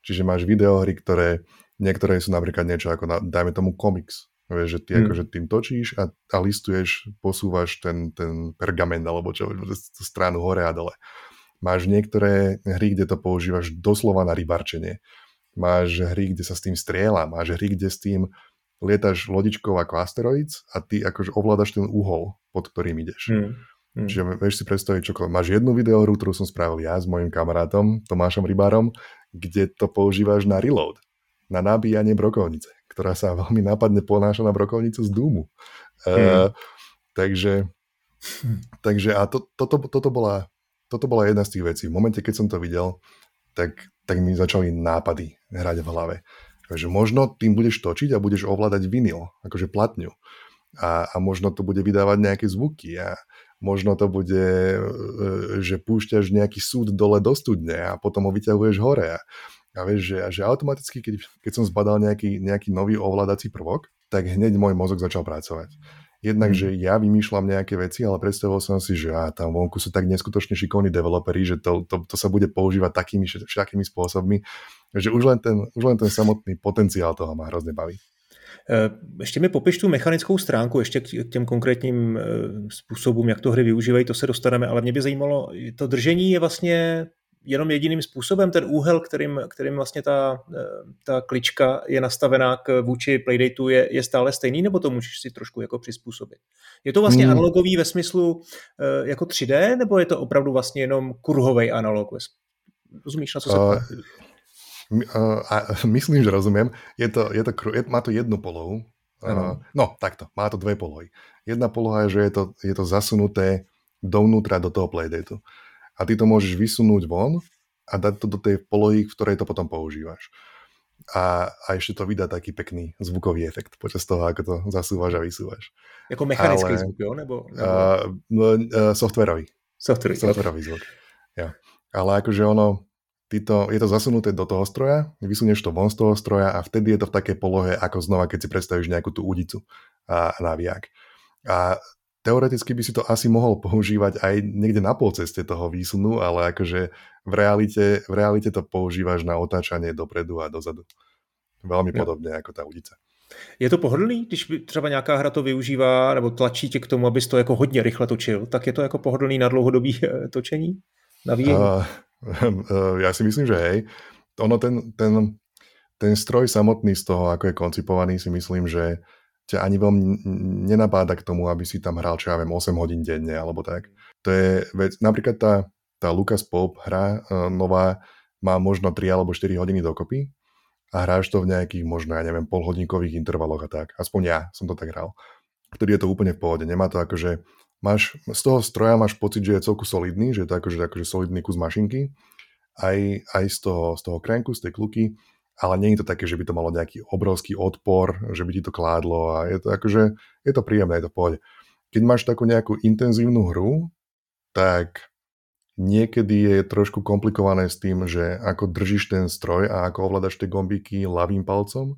Čiže máš videohry, ktoré niektoré sú napríklad niečo ako, na, dajme tomu komiks. Vieš, že ty hmm. akože tým točíš a, a listuješ, posúvaš ten, ten pergament alebo čo, tú stranu hore a dole. Máš niektoré hry, kde to používaš doslova na rybarčenie. Máš hry, kde sa s tým strieľa. Máš hry, kde s tým lietaš lodičkou ako asteroids a ty akože ovládaš ten uhol, pod ktorým ideš. Hmm. Hmm. Čiže vieš si predstaviť čokoľvek. Máš jednu videohru, ktorú som spravil ja s mojim kamarátom Tomášom Rybárom, kde to používaš na reload, na nabíjanie brokovnice, ktorá sa veľmi nápadne ponáša na brokovnicu z Doomu. Hmm. Uh, takže, takže a to, toto, toto, bola, toto bola jedna z tých vecí. V momente, keď som to videl, tak, tak mi začali nápady hrať v hlave. Takže možno tým budeš točiť a budeš ovládať vinyl, akože platňu. A, a možno to bude vydávať nejaké zvuky a možno to bude, že púšťaš nejaký súd dole do studne a potom ho vyťahuješ hore. A, a vieš, že, že automaticky, keď, keď som zbadal nejaký, nejaký nový ovládací prvok, tak hneď môj mozog začal pracovať. Jednak, hmm. že ja vymýšľam nejaké veci, ale predstavil som si, že á, tam vonku sú tak neskutočne šikovní developeri, že to, to, to sa bude používať takými všakými spôsobmi, že už len, ten, už len ten samotný potenciál toho ma hrozne baví. Ještě mi popiš tu mechanickou stránku, ještě k těm konkrétním způsobům, jak to hry využívají, to se dostaneme, ale mě by zajímalo, to držení je vlastně jenom jediným způsobem, ten úhel, kterým, kterým vlastně ta, ta klička je nastavená k vůči Playdateu, je, je stále stejný, nebo to můžeš si trošku jako přizpůsobit? Je to vlastně hmm. analogový ve smyslu jako tři dé, nebo je to opravdu vlastně jenom kruhovej analog? Rozumíš, na co se uh... Uh, a myslím, že rozumiem. Je to, je to, je, má to jednu polohu. Uh, no, takto. Má to dve polohy. Jedna poloha je, že je to, je to zasunuté dovnútra do toho Playdateu. A ty to môžeš vysunúť von a dať to do tej polohy, v ktorej to potom používaš. A, a ešte to vydá taký pekný zvukový efekt počas toho, ako to zasúvaš a vysúvaš. Jako mechanický Ale, zvuk, jo? Nebo, nebo... Uh, uh, softwarový. Softwarový. Softwarový zvuk. Ja. Ale akože ono Ty to, je to zasunuté do toho stroja, vysunieš to von z toho stroja a vtedy je to v takej polohe, ako znova, keď si predstavíš nejakú tú údicu a naviják. A teoreticky by si to asi mohol používať aj niekde na polceste toho výsunu, ale akože v realite, v realite to používaš na otáčanie dopredu a dozadu. Veľmi ja. Podobne ako tá údica. Je to pohodlný, když třeba nějaká hra to využívá nebo tlačí tě k tomu, abys to jako hodně rychle točil, tak je to jako pohodlný na dlouhodobý točení? Navíjení? Uh... Ja si myslím, že hej. Ono ten, ten, ten stroj samotný z toho, ako je koncipovaný, si myslím, že ťa ani veľmi nenabáda k tomu, aby si tam hral, čo ja viem, osem hodín denne, alebo tak. To je vec, napríklad tá, tá Lucas Pope hra nová má možno tri alebo štyri hodiny dokopy a hráš to v nejakých možno, ja neviem, polhodinkových intervaloch a tak. Aspoň ja som to tak hral. Vtedy je to úplne v pohode. Nemá to akože máš, z toho stroja máš pocit, že je celku solidný, že je to akože, akože solidný kus mašinky, aj, aj z toho, z toho kránku, z tej kluky, ale nie je to také, že by to malo nejaký obrovský odpor, že by ti to kládlo a je to akože, je to príjemné, je to v pohode. Keď máš takú nejakú intenzívnu hru, tak niekedy je trošku komplikované s tým, že ako držíš ten stroj a ako ovládaš tie gombíky ľavým palcom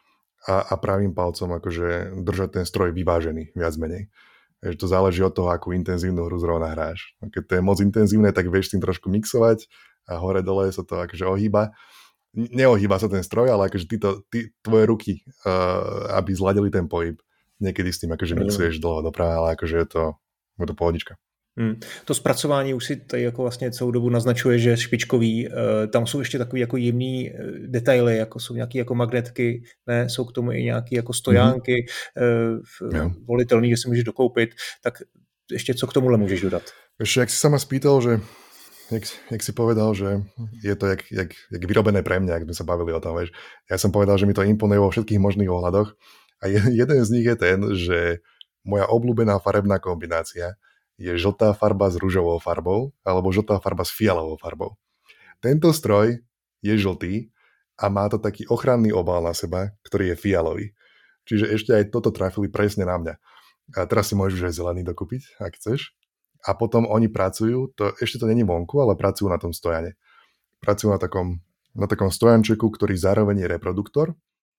a, a pravým palcom akože držať ten stroj vyvážený, viac menej. Že to záleží od toho, akú intenzívnu hru zrovna hráš. Keď to je moc intenzívne, tak vieš s tým trošku mixovať a hore-dole sa to akože ohýba. Neohýba sa ten stroj, ale akože ty to, ty, tvoje ruky, uh, aby zladili ten pohyb. Niekedy s tým akože mixuješ dlho doprava, ale akože je to, je to pohodička. Hmm. To zpracování už si tady jako vlastně celou dobu naznačuje, že je špičkový. E, tam jsou ještě takový jako jemný detaily, jako jsou nějaké jako magnetky, ne, jsou k tomu i nějaké jako stojánky, mm-hmm. e, volitelný, že si můžeš dokoupit. Tak ještě co k tomuhle můžeš dodat? Ešte, jak si sa ma spýtal, že jak, jak si povedal, že je to jak, jak, jak vyrobené pre mňa, ak sme sa bavili o tom, vieš. Ja som povedal, že mi to imponuje vo všetkých možných ohľadoch a jeden z nich je ten, že moja obľúbená farebná kombinácia je žltá farba s ružovou farbou alebo žltá farba s fialovou farbou. Tento stroj je žltý a má to taký ochranný obal na seba, ktorý je fialový. Čiže ešte aj toto trafili presne na mňa. A teraz si môžeš aj zelený dokúpiť, ak chceš. A potom oni pracujú, to, ešte to není vonku, ale pracujú na tom stojane. Pracujú na takom, na takom stojančeku, ktorý zároveň je reproduktor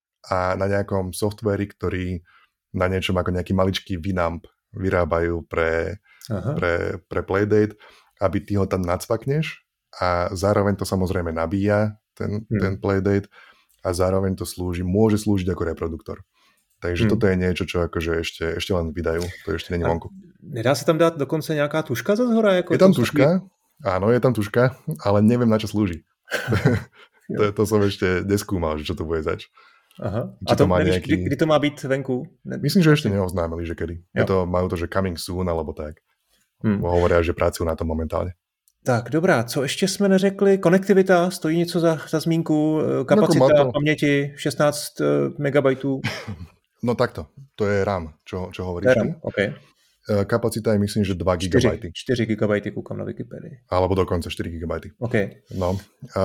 a na nejakom softveri, ktorý na niečom ako nejaký maličký Winamp vyrábajú pre, pre, pre Playdate, aby ty ho tam nacvakneš a zároveň to samozrejme nabíja ten, hmm. ten Playdate a zároveň to slúži, môže slúžiť ako reproduktor. Takže hmm. toto je niečo, čo akože ešte, ešte len vydajú, to ešte není vonku. Nedá sa tam dát dokonce nejaká tuška za zhora? Jako je tam tuška, takový... áno, je tam tuška, ale neviem, na čo slúži. to, to som ešte neskúmal, že čo to bude zač. Aha. A to, to má nevíš, nejaký... kdy, kdy to má byť venku? Ne... Myslím, že ešte neoznámili, že kedy. Je to, majú to, že coming soon, alebo tak. Hmm. Hovoria, že pracujú na tom momentálne. Tak, dobrá, co ještě jsme neřekli? Konektivita, stojí něco za, za zmínku, kapacita no, to... paměti šestnásť megabajtů. No takto, to je RAM, čo, čo hovoríš. RAM, okay. Kapacita je myslím, že dva gigabajty. štyri gigabajty kúkam na Wikipedii. Alebo dokonca štyri gigabajty. Okay. No, a,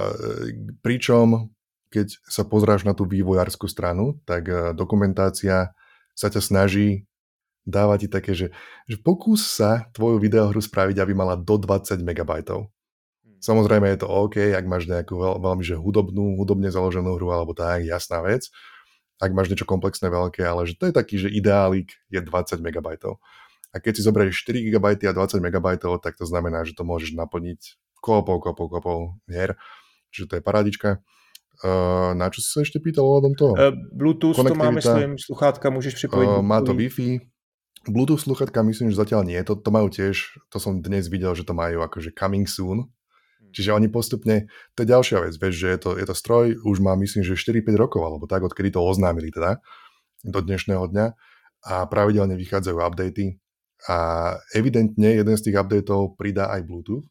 pričom, keď sa pozráš na tú vývojárskú stranu, tak dokumentácia sa ťa snaží dáva ti také, že, že pokús sa tvoju videohru spraviť, aby mala do dvadsať megabajtov. Samozrejme je to OK, ak máš nejakú veľ, veľmi že hudobnú, hudobne založenú hru alebo tak, jasná vec. Ak máš niečo komplexné, veľké, ale že to je taký, že ideálik je dvadsať megabajtov. A keď si zoberieš štyri gigabajty a dvadsať megabajtov, tak to znamená, že to môžeš naplniť kopou, kopou, kopou hier. Čiže to je parádička. Uh, na čo si sa ešte pýtal o tom toho? Uh, Bluetooth to má, myslím, sluchátka môžeš pripojiť. Uh, má to Wi-Fi. Bluetooth sluchatka myslím, že zatiaľ nie. To, to majú tiež, to som dnes videl, že to majú akože coming soon. Čiže oni postupne, to je ďalšia vec, vieš, že je to, je to stroj, už má myslím, že štyri päť rokov, alebo tak, odkedy to oznámili teda, do dnešného dňa a pravidelne vychádzajú updaty a evidentne jeden z tých updatov pridá aj Bluetooth,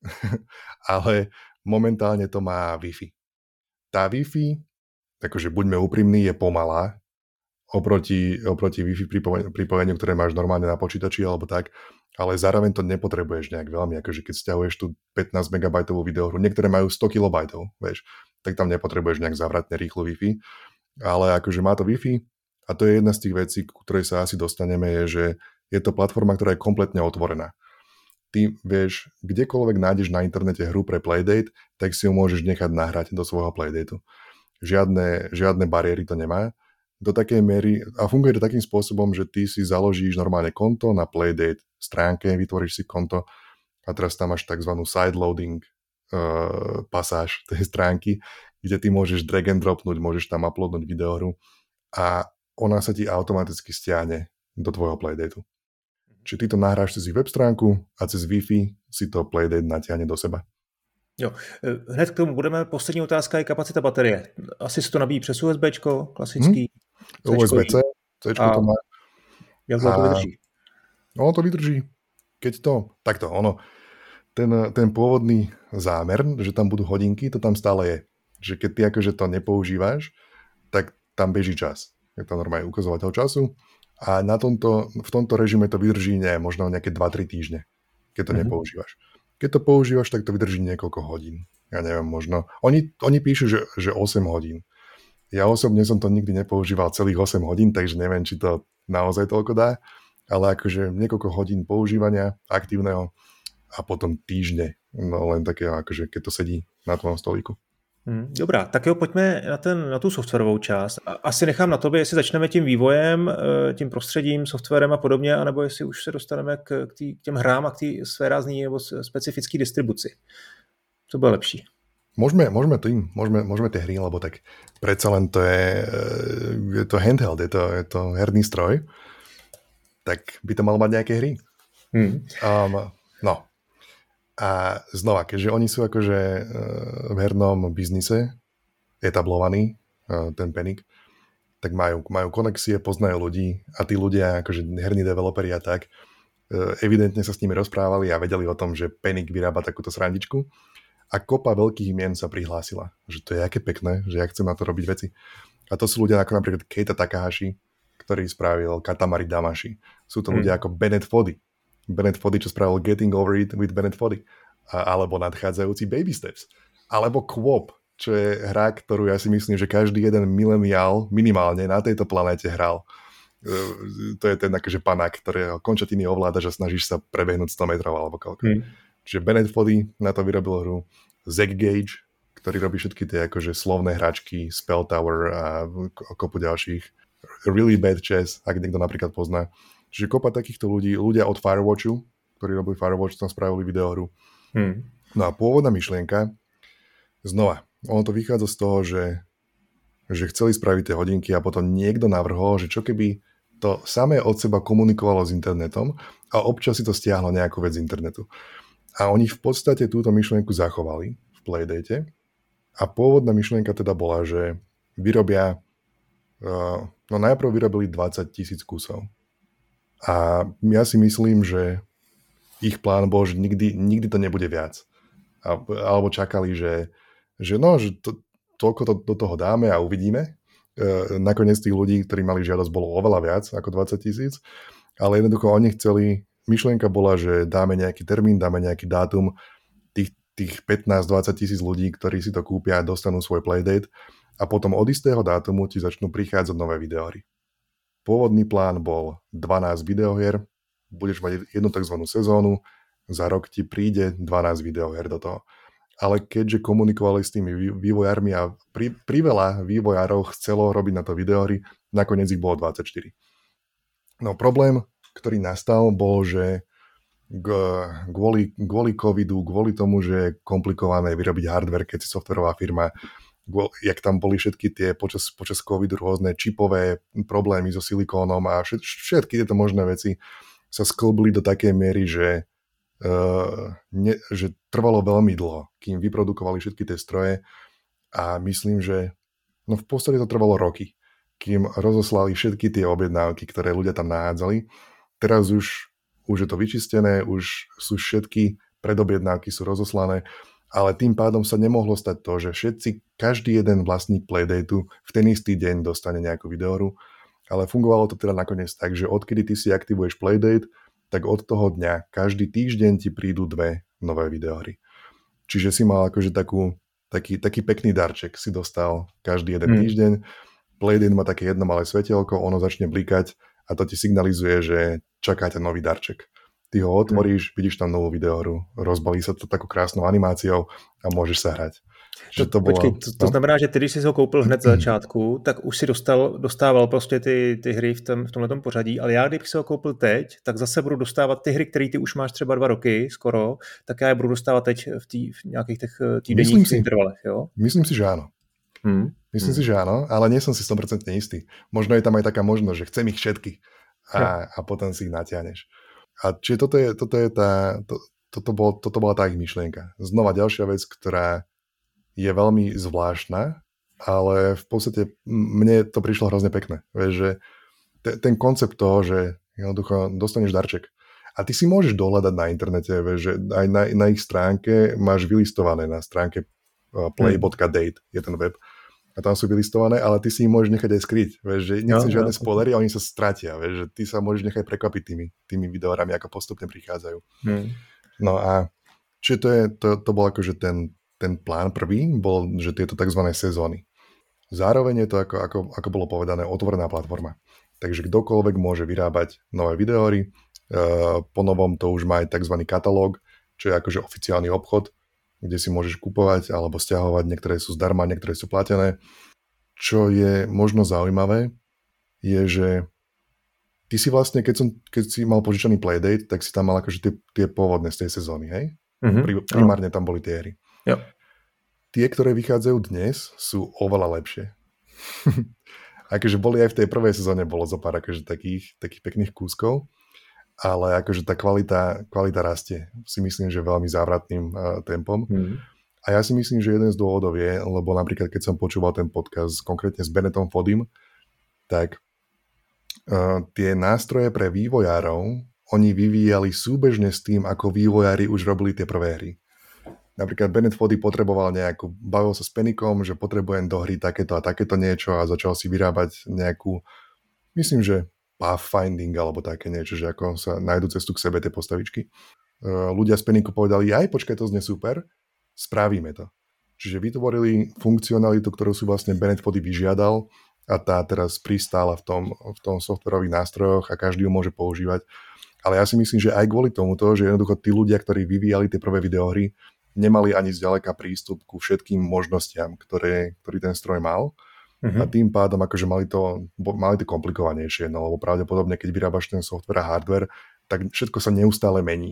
ale momentálne to má Wi-Fi. Tá Wi-Fi, akože buďme úprimní, je pomalá, oproti, oproti Wi-Fi pripojeniu, ktoré máš normálne na počítači alebo tak, ale zároveň to nepotrebuješ nejak veľmi, akože keď stiahuješ tú pätnásť megabajtovú videohru, niektoré majú sto kilobajtov, vieš, tak tam nepotrebuješ nejak zavratne rýchlu Wi-Fi, ale akože má to Wi-Fi a to je jedna z tých vecí, ku ktorej sa asi dostaneme, je, že je to platforma, ktorá je kompletne otvorená. Ty vieš, kdekoľvek nájdeš na internete hru pre Playdate, tak si ju môžeš nechať nahrať do svojho Playdateu. Žiadne, žiadne bariéry to nemá. Do takej miery, a funguje to takým spôsobom, že ty si založíš normálne konto na Playdate stránke, vytvoríš si konto a teraz tam máš tzv. Sideloading uh, pasáž tej stránky, kde ty môžeš drag and dropnúť, môžeš tam uploadnúť videohru a ona sa ti automaticky stiahne do tvojho Playdateu. Čiže ty to nahráš cez ich web stránku a cez Wi-Fi si to Playdate natiahne do seba. Jo. Hned k tomu budeme. Poslední otázka je kapacita baterie. Asi se to nabíjí přes USBčko, klasický. Hmm. U S B C, C-čko to má. Jak to vydrží? Ono to vydrží. Keď to, takto, ono, ten, ten pôvodný zámer, že tam budú hodinky, to tam stále je. Že keď ty akože to nepoužívaš, tak tam beží čas. Je to normálne ukazovateľ času a na tomto, v tomto režime to vydrží nie, možno nejaké dva tri týždne, keď to mm-hmm. nepoužívaš. Keď to používaš, tak to vydrží niekoľko hodín. Ja neviem, možno. Oni, oni píšu, že, že osem hodín. Ja osobne som to nikdy nepoužíval celých osem hodín, takže neviem, či to naozaj toľko dá, ale akože niekoľko hodín používania aktívneho a potom týždne. No len také, akože keď to sedí na tvojom stolíku. Hmm, dobrá, tak jo, pojďme na, ten, na tu softwarovou část. Asi nechám na tobě, jestli začneme tím vývojem, tím prostředím, softwarem a podobně, anebo jestli už se dostaneme k, k, tý, k těm hrám a k té svérázní nebo specifické distribuci. To bude lepší. Môžeme, môžeme tým, môžeme, môžeme tie hry, lebo tak predsa len to je, je to handheld, je to, je to herný stroj, tak by to malo mať nejaké hry. Hmm. Um, no. A znova, keďže oni sú akože v hernom biznise etablovaní, ten Panic, tak majú, majú konexie, poznajú ľudí a tí ľudia, akože herní developeri a tak, evidentne sa s nimi rozprávali a vedeli o tom, že Panic vyrába takúto srandičku. A kopa veľkých mien sa prihlásila, že to je aké pekné, že ja chcem na to robiť veci. A to sú ľudia ako napríklad Keita Takahashi, ktorý spravil Katamari Damacy. Sú to ľudia hmm. ako Bennett Foddy. Bennett Foddy, čo spravil Getting Over It with Bennett Foddy. A, alebo nadchádzajúci Baby Steps. Alebo Quop, čo je hra, ktorú ja si myslím, že každý jeden mileniál minimálne na tejto planéte hral. To je ten akože panák, ktorého končatiny ovládaš a snažíš sa prebehnúť sto metrov alebo koľko. Hmm. Čiže Bennett Foddy na to vyrobil hru. Zack Gage, ktorý robí všetky tie akože slovné hračky, Spell Tower a kopu ďalších. Really Bad Chess, ak niekto napríklad pozná. Čiže kopa takýchto ľudí, ľudia od Firewatchu, ktorí robili Firewatch, tam spravili videohru. Hmm. No a pôvodná myšlienka, znova, ono to vychádza z toho, že, že chceli spraviť tie hodinky a potom niekto navrhol, že čo keby to samé od seba komunikovalo s internetom a občas si to stiahlo nejakú vec z internetu. A oni v podstate túto myšlienku zachovali v Playdate a pôvodná myšlienka teda bola, že vyrobia, uh, no najprv vyrobili dvadsať tisíc kusov. A ja si myslím, že ich plán bol, že nikdy, nikdy to nebude viac. A, alebo čakali, že, že no, že to, toľko to do toho dáme a uvidíme. E, nakoniec tých ľudí, ktorí mali žiadosť, bolo oveľa viac ako dvadsať tisíc. Ale jednoducho oni chceli, myšlienka bola, že dáme nejaký termín, dáme nejaký dátum, tých, tých pätnásť dvadsať tisíc ľudí, ktorí si to kúpia a dostanú svoj Playdate a potom od istého dátumu ti začnú prichádzať nové videohry. Pôvodný plán bol dvanásť videohier, budeš mať jednu tzv. Sezónu, za rok ti príde dvanásť videohier do toho. Ale keďže komunikovali s tými vývojármi a pri, priveľa vývojárov chcelo robiť na to videohry, nakoniec ich bolo dvadsaťštyri. No problém, ktorý nastal, bol, že kvôli, kvôli covidu, kvôli tomu, že je komplikované vyrobiť hardware, keď si softwarová firma, jak tam boli všetky tie počas, počas covidu rôzne čipové problémy so silikónom a všet, všetky tieto možné veci sa sklbli do takej miery, že, uh, ne, že trvalo veľmi dlho, kým vyprodukovali všetky tie stroje a myslím, že no v podstate to trvalo roky, kým rozoslali všetky tie objednávky, ktoré ľudia tam nahádzali. Teraz už, už je to vyčistené, už sú všetky predobjednávky sú rozoslané, ale tým pádom sa nemohlo stať to, že všetci, každý jeden vlastník Playdateu v ten istý deň dostane nejakú videohru, ale fungovalo to teda nakoniec tak, že odkedy ty si aktivuješ Playdate, tak od toho dňa každý týždeň ti prídu dve nové videohry. Čiže si mal akože takú, taký, taký pekný darček si dostal každý jeden hmm. týždeň. Playdate má také jedno malé svetielko, ono začne blikať a to ti signalizuje, že čakáte nový darček. Ty ho otvoríš, hmm. vidíš tam novú videohru, rozbalí sa to takou krásnou animáciou a môžeš sa hrať. To, to, počkej, bylo, to, to znamená, že ty, když jsi ho koupil hned za začátku, tak už si dostal, dostával prostě ty, ty hry v, tom, v tomhletom pořadí, ale já, kdybych si ho koupil teď, tak zase budu dostávat ty hry, které ty už máš třeba dva roky skoro, tak já je budu dostávat teď v, tý, v nějakých těch týdenních intervalech, jo? Myslím si, že áno. Hmm. Myslím hmm. si, že áno, ale nie som si sto percent istý. Možno je tam aj taká možnosť, že chcem ich všetky a, a potom si ich natiahneš. A čiže toto je, toto je tá, to, toto, bol, toto bola tá ich myšlienka. Znova ďalšia vec, ktorá je veľmi zvláštna, ale v podstate mne to prišlo hrozne pekné. Vieš, že te, ten koncept toho, že jednoducho dostaneš darček a ty si môžeš dohľadať na internete, vieš, že aj na, na ich stránke máš vylistované na stránke play bodka date je ten web a tam sú vylistované, ale ty si ich môžeš nechať aj skryť. Vieš, že nechceš no, žiadne no. spoilery a oni sa stratia. Vieš, že ty sa môžeš nechať prekvapiť tými, tými videorami, ako postupne prichádzajú. Hmm. No a čiže to, je, to, to bol akože ten ten plán prvý bol, že tieto tzv. Sezóny. Zároveň je to, ako, ako, ako bolo povedané, otvorená platforma. Takže kdokoľvek môže vyrábať nové videohry. E, po novom to už má aj tzv. Katalóg, čo je akože oficiálny obchod, kde si môžeš kupovať alebo stiahovať. Niektoré sú zdarma, niektoré sú platené. Čo je možno zaujímavé, je, že ty si vlastne, keď, som, keď si mal požičaný Playdate, tak si tam mal akože tie, tie pôvodné z tej sezóny, hej? Mm-hmm. Pri, primárne tam boli tie hry. Jo. Tie, ktoré vychádzajú dnes, sú oveľa lepšie. Akože boli aj v tej prvej sezóne, bolo zo pár akože takých, takých pekných kúskov, ale akože tá kvalita, kvalita rastie. Si myslím, že veľmi závratným uh, tempom. Mm. A ja si myslím, že jeden z dôvodov je, lebo napríklad keď som počúval ten podcast konkrétne s Bennettom Fodim, tak uh, tie nástroje pre vývojárov oni vyvíjali súbežne s tým, ako vývojári už robili tie prvé hry. Napríklad Bennett Foddy potreboval nejakú, bavil sa s Penikom, že potrebujem do hry takéto a takéto niečo a začal si vyrábať nejakú, myslím, že pathfinding alebo také niečo, že ako sa nájdu cestu k sebe tie postavičky. Ľudia z Peniku povedali, aj počkaj, to znie super, spravíme to. Čiže vytvorili funkcionalitu, ktorú si vlastne Bennett Foddy vyžiadal a tá teraz pristála v tom, v tom softwarových nástrojoch a každý ju môže používať. Ale ja si myslím, že aj kvôli tomuto, že jednoducho tí ľudia, ktorí vyvíjali tie prvé videohry, nemali ani zďaleka prístup ku všetkým možnostiam, ktoré, ktorý ten stroj mal. Uh-huh. A tým pádom akože mali to, mali to komplikovanejšie, no lebo pravdepodobne, keď vyrábaš ten software a hardware, tak všetko sa neustále mení.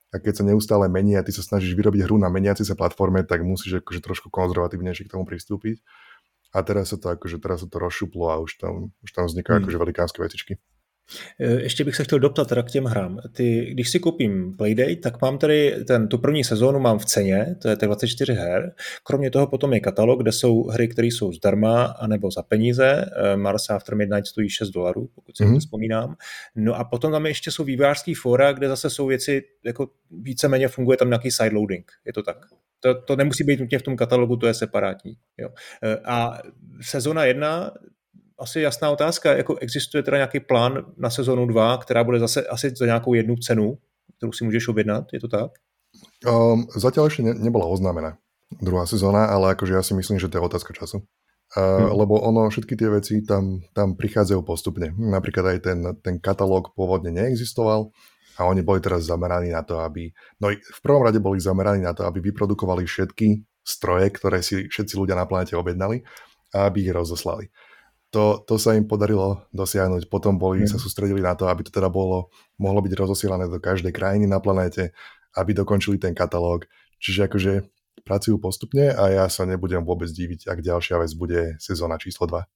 A keď sa neustále mení a ty sa snažíš vyrobiť hru na meniaci sa platforme, tak musíš akože trošku konzervatívnejšie k tomu pristúpiť. A teraz sa to akože teraz sa to rozšuplo a už tam, už tam vznikajú hmm. akože velikánske vecičky. Ještě bych se chtěl doptat teda k těm hrám. Ty, když si koupím Playdate, tak mám tady ten, tu první sezónu mám v ceně, to je těch dvacet čtyři her. Kromě toho potom je katalog, kde jsou hry, které jsou zdarma anebo za peníze. Mars After Midnight stojí šest dolarů, pokud si mm-hmm. vzpomínám. No a potom tam ještě jsou vývojářský fóra, kde zase jsou věci, jako víceméně funguje tam nějaký sideloading. Je to tak? To, to nemusí být nutně v tom katalogu, to je separátní. Jo. A sezóna jedna, asi jasná otázka, jako existuje teda nějaký plán na sezónu dva, která bude zase asi za nějakou jednu cenu, kterou si můžeš objednat, je to tak? Um, zatiaľ ešte ne, nebola oznámená druhá sezóna, ale akože ja si myslím, že to je otázka času. Uh, hmm. Lebo ono, všetky tie veci tam, tam prichádzajú postupne. Napríklad aj ten, ten katalóg pôvodne neexistoval a oni boli teraz zameraní na to, aby... No v prvom rade boli zameraní na to, aby vyprodukovali všetky stroje, ktoré si všetci ľudia na planete objednali a aby ich rozoslali. To, to sa im podarilo dosiahnuť. Potom boli, mm. sa sústredili na to, aby to teda bolo, mohlo byť rozosielané do každej krajiny na planéte, aby dokončili ten katalóg. Čiže akože pracujú postupne a ja sa nebudem vôbec diviť, ak ďalšia vec bude sezóna číslo dva.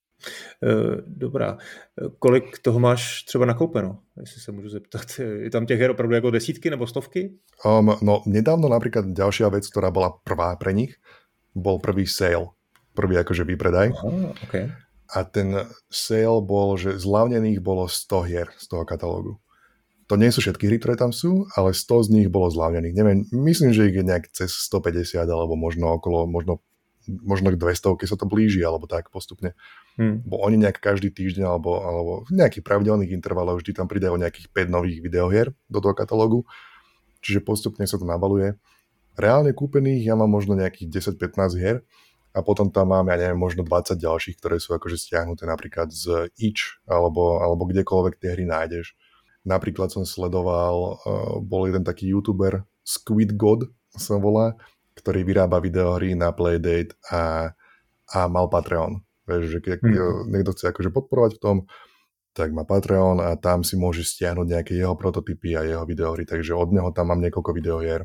Dobrá. Kolik toho máš třeba nakoupeno? Jestli sa môžu zeptat. Je tam těch her opravdu jako desítky nebo stovky? Um, no nedávno napríklad ďalšia vec, ktorá bola prvá pre nich, bol prvý sale. Prvý akože výpredaj. Aha, okay. A ten sale bol, že zľavnených bolo sto hier z toho katalógu. To nie sú všetky hry, ktoré tam sú, ale sto z nich bolo zľavnených. Neviem, myslím, že ich je nejak cez stopäťdesiat, alebo možno okolo, možno, možno k dvesto, keď sa to blíži, alebo tak postupne. Hmm. Bo oni nejak každý týždeň, alebo, alebo v nejakých pravidelných intervaloch vždy tam pridajú nejakých päť nových videohier do toho katalógu. Čiže postupne sa to nabaluje. Reálne kúpených ja mám možno nejakých desať pätnásť hier, a potom tam mám, ja neviem, možno dvadsať ďalších, ktoré sú akože stiahnuté napríklad z itch, alebo, alebo kdekoľvek tie hry nájdeš. Napríklad som sledoval, uh, bol jeden taký youtuber, Squid God sa volá, ktorý vyrába videohry na Playdate a, a mal Patreon. Vieš, že keď hmm. niekto chce akože podporovať v tom, tak má Patreon a tam si môže stiahnuť nejaké jeho prototypy a jeho videohry, takže od neho tam mám niekoľko videohier.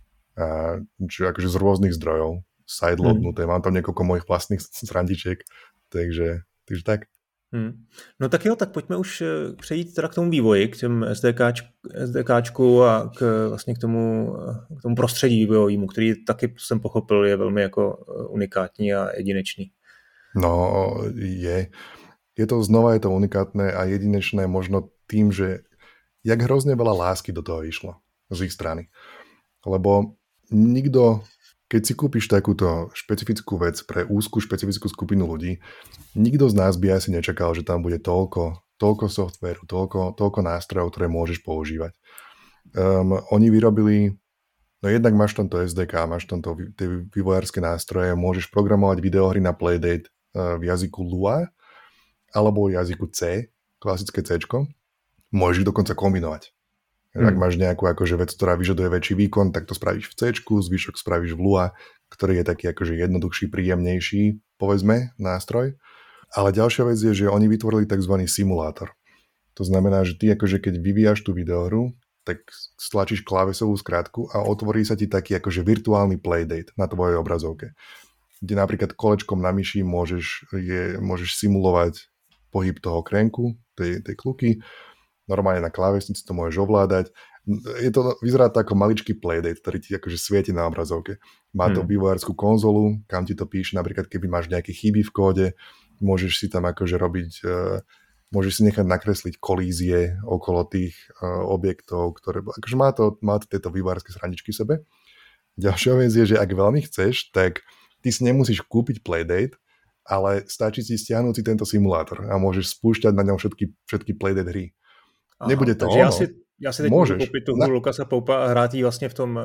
A, čiže akože z rôznych zdrojov. Sideloadnuté, hmm. mám tam niekoľko mojich vlastných srandičiek, takže, takže tak. Hmm. No tak jo, tak pojďme už přejít teda k tomu vývoji, k těm SDKč, SDKčku a k, vlastně k tomu, k tomu prostředí vývojovému, který taky jsem pochopil je velmi jako unikátní a jedinečný. No, je. Je to znova, je to unikátne a jedinečné možno tým, že jak hrozne veľa lásky do toho išlo z ich strany. Lebo nikto... Keď si kúpiš takúto špecifickú vec pre úzku špecifickú skupinu ľudí, nikto z nás by asi nečakal, že tam bude toľko, toľko softvéru, toľko, toľko nástrojov, ktoré môžeš používať. Um, oni vyrobili, no jednak máš tam to es dé ká, máš tam to, tie vývojárske nástroje, môžeš programovať videohry na Playdate uh, v jazyku Lua alebo v jazyku C, klasické C-čko. Môžeš ich dokonca kombinovať. Hmm. Ak máš nejakú akože vec, ktorá vyžaduje väčší výkon, tak to spravíš v C-čku, zvyšok spravíš v Lua, ktorý je taký akože jednoduchší, príjemnejší, povedzme, nástroj. Ale ďalšia vec je, že oni vytvorili tzv. Simulátor. To znamená, že ty akože keď vyvíjaš tú videohru, tak stlačíš klávesovú skratku a otvorí sa ti taký akože virtuálny playdate na tvojej obrazovke. Kde napríklad kolečkom na myši môžeš, je, môžeš simulovať pohyb toho krenku, tej, tej kluky. Normálne na klávesnici to môžeš ovládať. Je to, vyzerá to ako maličký playdate, ktorý ti akože svieti na obrazovke. Má to hmm. vývojárskú konzolu, kam ti to píše, napríklad keby máš nejaké chyby v kóde, môžeš si tam akože robiť, uh, môžeš si nechať nakresliť kolízie okolo tých uh, objektov, ktoré, akože má to, má to tieto vývojárske srandičky v sebe. Ďalšia vec je, že ak veľmi chceš, tak ty si nemusíš kúpiť playdate, ale stačí si stiahnuť si tento simulátor a môžeš spúšťať na ňom všetky, všetky playdate hry. Aha, nebude to ono. Já si, já si teď môžu kúpiť tú hru Lukasa Poupa a hrát jí vlastne v tom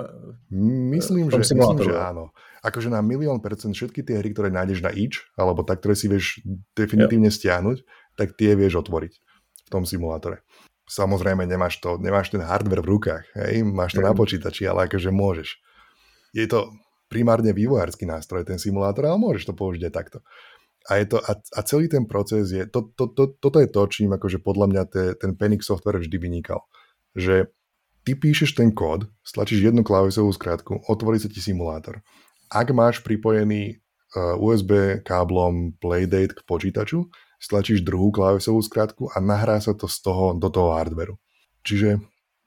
Myslím, v tom že, myslím že áno. Akože na milión percent všetky tie hry, ktoré nájdeš na itch, alebo tak, ktoré si vieš definitívne jo. stiahnuť, tak tie vieš otvoriť v tom simulátore. Samozrejme nemáš to, nemáš ten hardware v rukách, hej? Máš to jo. na počítači, ale akože môžeš. Je to primárne vývojársky nástroj, ten simulátor, ale môžeš to použiť aj takto. A, je to, a, a celý ten proces je, to, to, to, toto je to, čím akože podľa mňa te, ten Panic Software vždy vynikal. Že ty ty píšeš ten kód, stlačíš jednu klávesovú skratku, otvorí sa ti simulátor. Ak máš pripojený uh, ú es bé káblom Playdate k počítaču, stlačíš druhú klávesovú skratku a nahrá sa to z toho do toho hardveru. Čiže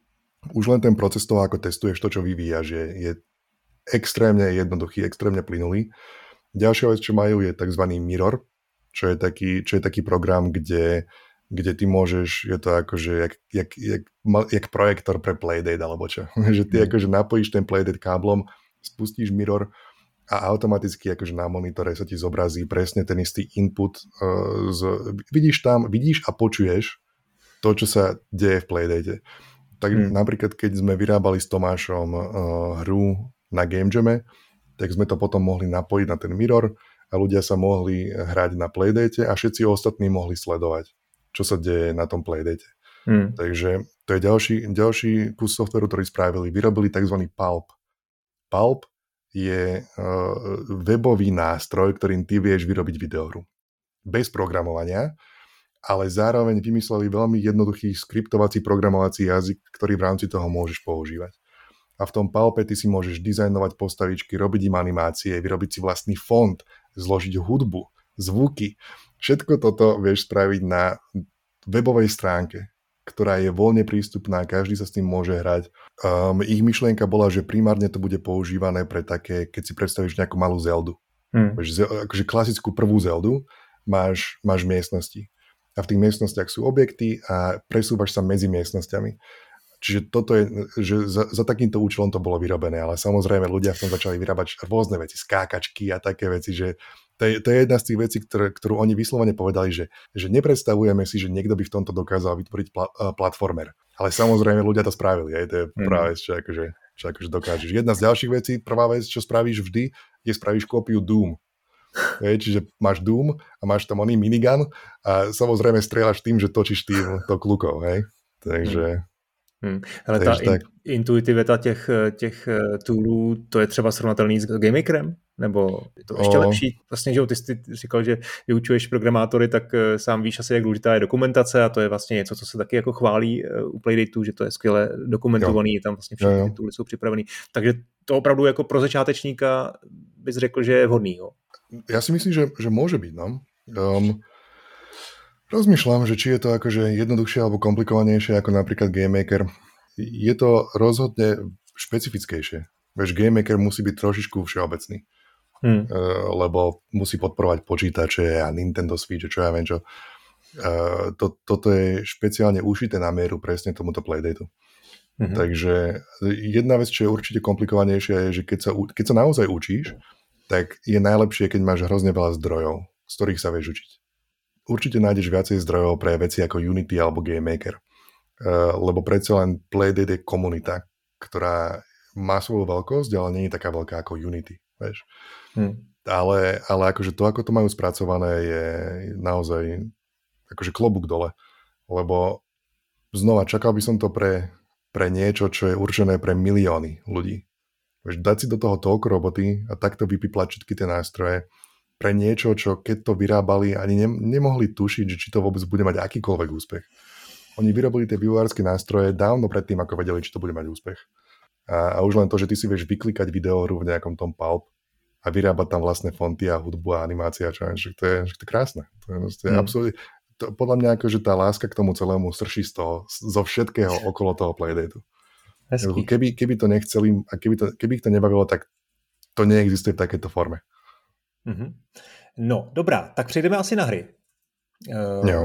už len ten proces toho, ako testuješ to, čo vyvíjaš, je, je extrémne jednoduchý, extrémne plynulý. Ďalšia vec, čo majú, je tzv. Mirror, čo je taký, čo je taký program, kde kde ty môžeš, je to akože jak, jak, jak, jak projektor pre Playdate alebo čo. Že ty mm. akože napojíš ten Playdate káblom, spustíš mirror a automaticky akože na monitore sa ti zobrazí presne ten istý input. Uh, z, vidíš tam, vidíš a počuješ to, čo sa deje v Playdate. Tak mm. napríklad, keď sme vyrábali s Tomášom uh, hru na Game Jame, tak sme to potom mohli napojiť na ten mirror a ľudia sa mohli hrať na Playdate a všetci ostatní mohli sledovať, čo sa deje na tom Playdate. Hmm. Takže to je ďalší, ďalší kus softveru, ktorý spravili. Vyrobili tzv. Pulp. Pulp je uh, webový nástroj, ktorým ty vieš vyrobiť videohru. Bez programovania, ale zároveň vymysleli veľmi jednoduchý skriptovací programovací jazyk, ktorý v rámci toho môžeš používať. A v tom Pulpe ty si môžeš dizajnovať postavičky, robiť im animácie, vyrobiť si vlastný font, zložiť hudbu, zvuky. Všetko toto vieš spraviť na webovej stránke, ktorá je voľne prístupná, každý sa s tým môže hrať. Um, ich myšlienka bola, že primárne to bude používané pre také, keď si predstavíš nejakú malú Zeldu. Hmm. Akože klasickú prvú Zeldu máš, máš miestnosti. A v tých miestnostiach sú objekty a presúvaš sa medzi miestnostiami. Čiže toto je, že za, za takýmto účelom to bolo vyrobené, ale samozrejme ľudia v tom začali vyrábať rôzne veci, skákačky a také veci, že to je, to je jedna z tých vecí, ktoré, ktorú oni vyslovene povedali, že, že nepredstavujeme si, že niekto by v tomto dokázal vytvoriť pla, uh, platformer. Ale samozrejme ľudia to spravili, aj to je prvá vec, čo akože, čo akože dokážeš. Jedna z ďalších vecí, prvá vec, čo spravíš vždy, je spravíš kópiu Doom. Je, čiže máš Doom a máš tam oný minigun a samozrejme strieľaš tým, že točíš tým to klukou, hej. Takže... Hmm. Ale ta in, intuitivita těch, těch toolů, to je třeba srovnatelný s GameMakerem? Nebo je to ještě o... lepší? Vlastně, že ty jsi říkal, že vyučuješ programátory, tak sám víš asi, jak důležitá je dokumentace a to je vlastně něco, co se taky jako chválí u Playdateu, že to je skvěle dokumentovaný, jo. Tam vlastně všechny jo, jo. ty tooly jsou připravený. Takže to opravdu jako pro začátečníka bys řekl, že je vhodný. Jo? Ja si myslím, že, že môže byť, no. Um, Rozmýšľam, že či je to akože jednoduchšie alebo komplikovanejšie ako napríklad GameMaker. Je to rozhodne špecifickejšie. Vieš, GameMaker musí byť trošičku všeobecný. Hmm. Uh, lebo musí podporovať počítače a Nintendo Switch, čo ja viem čo. Uh, to, toto je špeciálne ušité na mieru presne tomuto Playdateu. Hmm. Takže jedna vec, čo je určite komplikovanejšia, je, že keď sa, keď sa naozaj učíš, tak je najlepšie, keď máš hrozne veľa zdrojov, z ktorých sa vieš učiť. Určite nájdeš viacej zdrojov pre veci ako Unity alebo GameMaker. Uh, lebo predsa len Playdate je komunita, ktorá má svoju veľkosť, ale nie je taká veľká ako Unity. Vieš? Hmm. Ale, ale akože to, ako to majú spracované, je naozaj akože klobúk dole. Lebo znova, čakal by som to pre, pre niečo, čo je určené pre milióny ľudí. Vieš, dať si do toho toľko roboty a takto vypiplať všetky tie nástroje pre niečo, čo keď to vyrábali, ani ne, nemohli tušiť, že či to vôbec bude mať akýkoľvek úspech. Oni vyrobili tie vývojárske nástroje dávno predtým, ako vedeli, či to bude mať úspech. A, a už len to, že ty si vieš vyklikať videohru v nejakom tom Pulp a vyrábať tam vlastné fonty a hudbu a animácia, čo že to je, že to je krásne. To je, to je hmm. absolútne, to, podľa mňa akože tá láska k tomu celému srší z toho, zo všetkého okolo toho Playdateu. Keby, keby to nechceli a keby, to, keby ich to nebavilo, tak to neexistuje v takejto forme. Mm-hmm. No, dobrá, tak přejdeme asi na hry. Uh, jo.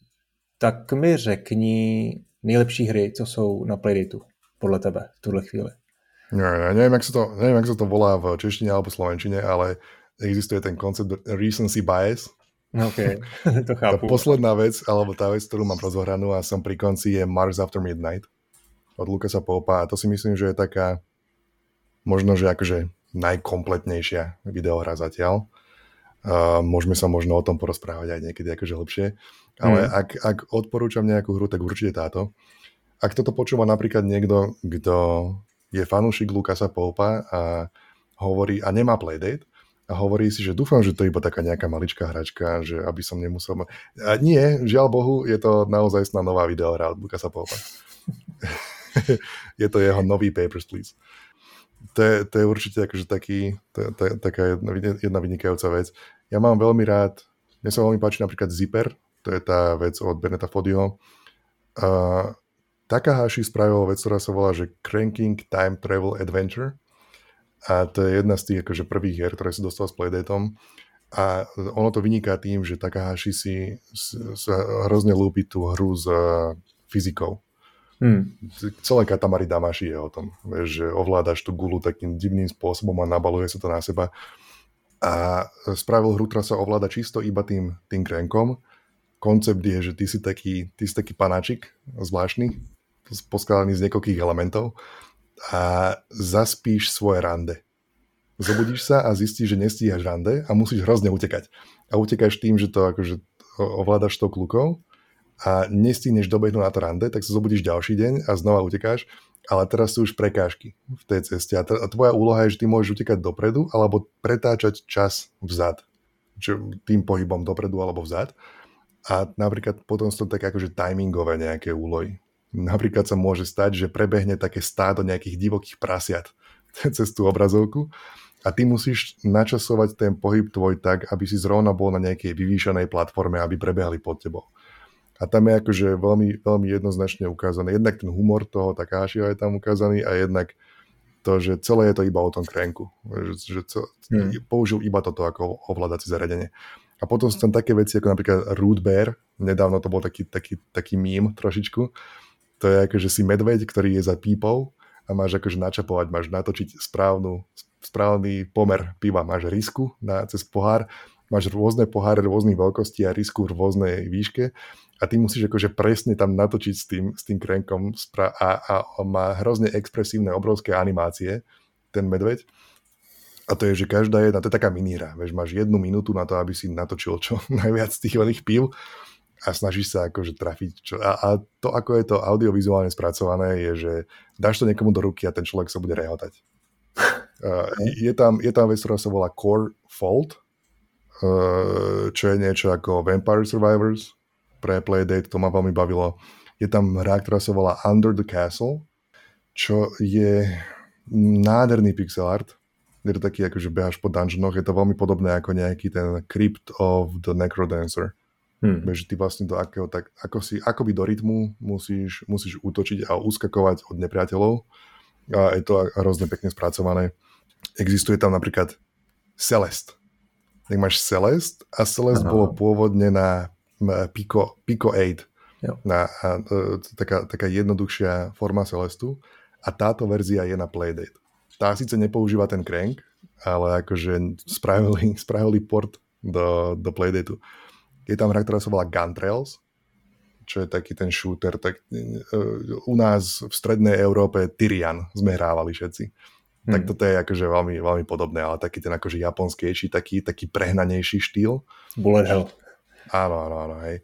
Tak mi řekni nejlepší hry, co jsou na Playdateu, podle tebe v tuhle chvíli. No, ja neviem, jak sa to, neviem, jak sa to volá v češtine alebo slovenčine, ale existuje ten koncept recency bias. OK, to chápu. Tá posledná vec, alebo tá vec, ktorú mám rozohranú a som pri konci, je Mars After Midnight od Lucasa Popa a to si myslím, že je taká možno, že akože najkompletnejšia videohra zatiaľ. Uh, môžeme sa možno o tom porozprávať aj niekedy akože lepšie. Ale mm. ak, ak odporúčam nejakú hru, tak určite táto. Ak toto počúva napríklad niekto, kto je fanúšik Lucasa Popa a hovorí, a nemá Playdate, a hovorí si, že dúfam, že to je iba taká nejaká maličká hračka, že aby som nemusel... A nie, žiaľ Bohu, je to naozaj sná nová videohra od Lucasa Popa. Je to jeho nový Papers, Please. To je, to je určite akože taký, to, to, taká jedna, jedna vynikajúca vec. Ja mám veľmi rád, mne sa veľmi páči napríklad Zipper, to je tá vec od Bennetta Foddyho. Uh, Takahashi spravil vec, ktorá sa volá, že Cranking Time Travel Adventure. A to je jedna z tých akože prvých hier, ktoré si dostal s Playdatom. A ono to vyniká tým, že Takahashi si sa hrozne ľúbi tú hru s uh, fyzikou. Hmm. Celé Katamari Damashi je o tom, vieš, že ovládaš tú gulu takým divným spôsobom a nabaluje sa to na seba. A spravil hru, ktorá sa ovláda čisto iba tým, tým krenkom. Koncept je, že ty si taký, ty si taký panáčik zvláštny, poskladaný z niekoľkých elementov a zaspíš svoje rande. Zobudíš sa a zistíš, že nestíhaš rande a musíš hrozne utekať. A utekáš tým, že to akože ovládaš tou klukou a nestihneš dobehnúť na to rande, tak sa zobudíš ďalší deň a znova utekáš, ale teraz sú už prekážky v tej ceste a, t- a tvoja úloha je, že ty môžeš utekať dopredu alebo pretáčať čas vzad, čiže tým pohybom dopredu alebo vzad a napríklad potom sú to také akože timingové nejaké úlohy. Napríklad sa môže stať, že prebehne také stádo nejakých divokých prasiat cez tú obrazovku a ty musíš načasovať ten pohyb tvoj tak, aby si zrovna bol na nejakej vyvýšenej platforme, aby prebehli pod tebou. A tam je akože veľmi, veľmi jednoznačne ukázané. Jednak ten humor toho Takahashiho je tam ukázaný a jednak to, že celé je to iba o tom krenku. Že, že co, hmm. použil iba toto ako ovládací zariadenie. A potom sú tam také veci ako napríklad Root Bear. Nedávno to bol taký, taký, taký mím trošičku. To je akože si medveď, ktorý je za pípou a máš akože načapovať, máš natočiť správnu, správny pomer piva. Máš risku na, cez pohár, máš rôzne poháre rôznych veľkosti a risku v rôznej výške. A ty musíš akože presne tam natočiť s tým, s tým krenkom a, a, a má hrozne expresívne, obrovské animácie, ten medveď. A to je, že každá jedna, to je taká minihra. Vieš, máš jednu minútu na to, aby si natočil čo najviac tých oných pív a snažíš sa akože trafiť. Čo, a, a to, ako je to audiovizuálne spracované, je, že dáš to niekomu do ruky a ten človek sa bude rehotať. Uh, je, tam, je tam vec, ktorá sa volá Core Fault, uh, čo je niečo ako Vampire Survivors, pre Playdate, to ma veľmi bavilo. Je tam hra, ktorá sa volá Under the Castle, čo je nádherný pixel art. Je to taký, akože behaš po dungeonoch, je to veľmi podobné ako nejaký ten Crypt of the Necrodancer. Hmm. Bež ty vlastne do akého, tak, ako si, akoby do rytmu musíš, musíš útočiť a uskakovať od nepriateľov. A je to hrozne pekne spracované. Existuje tam napríklad Celeste. Tak máš Celeste a Celeste Aha. bolo pôvodne na Pico, Pico osem. Na, a, taká, taká jednoduchšia forma Celestu a táto verzia je na Playdate. Tá síce nepoužíva ten crank, ale akože spravili, spravili port do, do Playdateu. Je tam hra, ktorá sa volá Guntrails, čo je taký ten shooter. Tak, uh, u nás v strednej Európe Tyrian sme hrávali všetci. Hmm. Tak toto je akože veľmi, veľmi podobné, ale taký ten akože japonskejší, taký, taký prehnanejší štýl. Bullet hell. Áno, áno, áno, hej.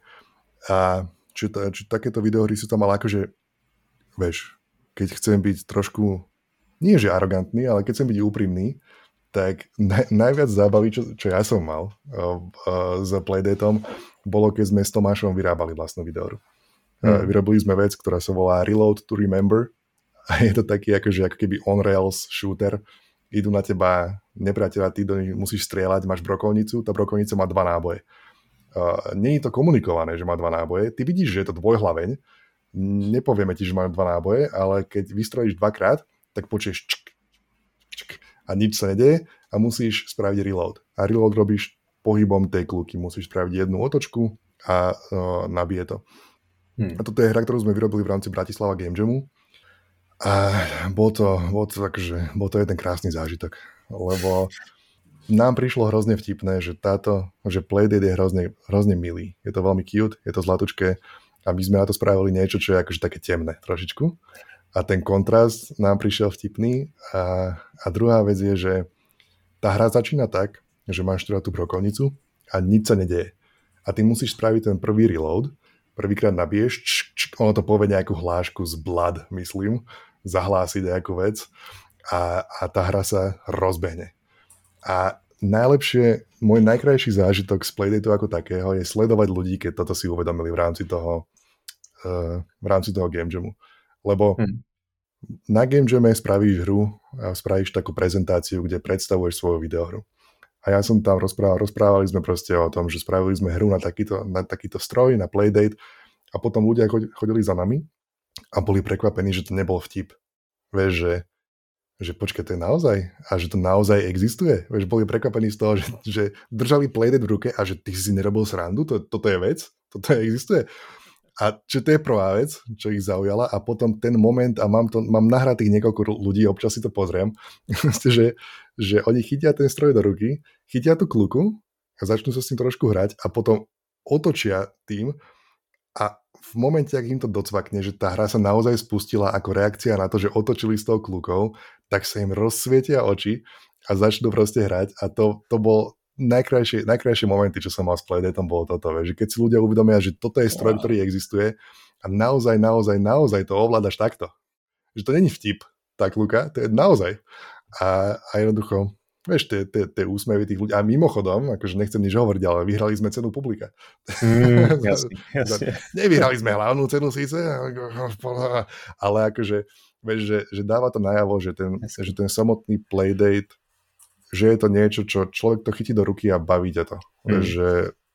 A či, to, či takéto videohry sú tam, ale akože, vieš, keď chcem byť trošku, nie že arogantný, ale keď chcem byť úprimný, tak naj, najviac zábavy, čo, čo ja som mal uh, uh, s Playdatom, bolo, keď sme s Tomášom vyrábali vlastnú videohru. Hmm. Uh, vyrobili sme vec, ktorá sa volá Reload to Remember a je to taký akože ako keby on-rails shooter. Idú na teba nepriateľa, ty do nich musíš strieľať, máš brokovnicu, tá brokovnica má dva náboje. Uh, nie je to komunikované, že má dva náboje. Ty vidíš, že je to dvojhlaveň. Nepovieme ti, že má dva náboje, ale keď vystrojíš dvakrát, tak počuješ čk, čk, a nič sa nedeje a musíš spraviť reload. A reload robíš pohybom tej kľúky. Musíš spraviť jednu otočku a uh, nabije to. Hmm. A toto je hra, ktorú sme vyrobili v rámci Bratislava Game Jamu. A bol to, bol to, takže, bol to jeden krásny zážitok. Lebo nám prišlo hrozne vtipné, že táto, že Playdate je hrozne, hrozne milý. Je to veľmi cute, je to zlatučké a my sme na to spravili niečo, čo je akože také temné trošičku. A ten kontrast nám prišiel vtipný. A, a druhá vec je, že tá hra začína tak, že máš teda tú brokovnicu a nič sa nedeje. A ty musíš spraviť ten prvý reload, prvýkrát nabiješ, čk, čk, ono to povie nejakú hlášku z blood, myslím, zahlási nejakú vec a, a tá hra sa rozbehne. A najlepšie, môj najkrajší zážitok z Playdateu ako takého je sledovať ľudí, keď toto si uvedomili v rámci toho, uh, v rámci toho Game Jamu. Lebo hmm. Na Game Jame spravíš hru a spravíš takú prezentáciu, kde predstavuješ svoju videohru. A ja som tam rozprával, rozprávali sme proste o tom, že spravili sme hru na takýto, na takýto stroj, na Playdate a potom ľudia chodili za nami a boli prekvapení, že to nebol vtip. Vieš, že, že počkaj, to je naozaj? A že to naozaj existuje? Vieš, boli prekvapení z toho, že, že držali Playdate v ruke a že ty si nerobil srandu? To, toto je vec? Toto existuje? A čo to je prvá vec, čo ich zaujala a potom ten moment, a mám, to, mám nahratých niekoľko ľudí, občas si to pozriem, že, že oni chytia ten stroj do ruky, chytia tú kluku a začnú sa s tým trošku hrať a potom otočia tým a v momente, ak im to docvakne, že tá hra sa naozaj spustila ako reakcia na to, že otočili s tou klukou, tak sa im rozsvietia oči a začnú proste hrať a to, to bol najkrajšie, najkrajšie momenty, čo som mal s Playdatom, bolo toto, že keď si ľudia uvedomia, že toto je stroj, wow. ktorý existuje a naozaj, naozaj, naozaj to ovládaš takto. Že to není vtip, tá kluka, to je naozaj. A, a jednoducho, vieš, tie, tie, tie úsmevy tých ľudí, a mimochodom, akože nechcem nič hovoriť, ale vyhrali sme cenu publika. Mm, jasne, jasne. Nevyhrali sme hlavnú cenu síce, ale akože, vieš, že, že dáva to najavo, že ten, že ten samotný Playdate, že je to niečo, čo človek to chytí do ruky a baví ťa to. Mm. Že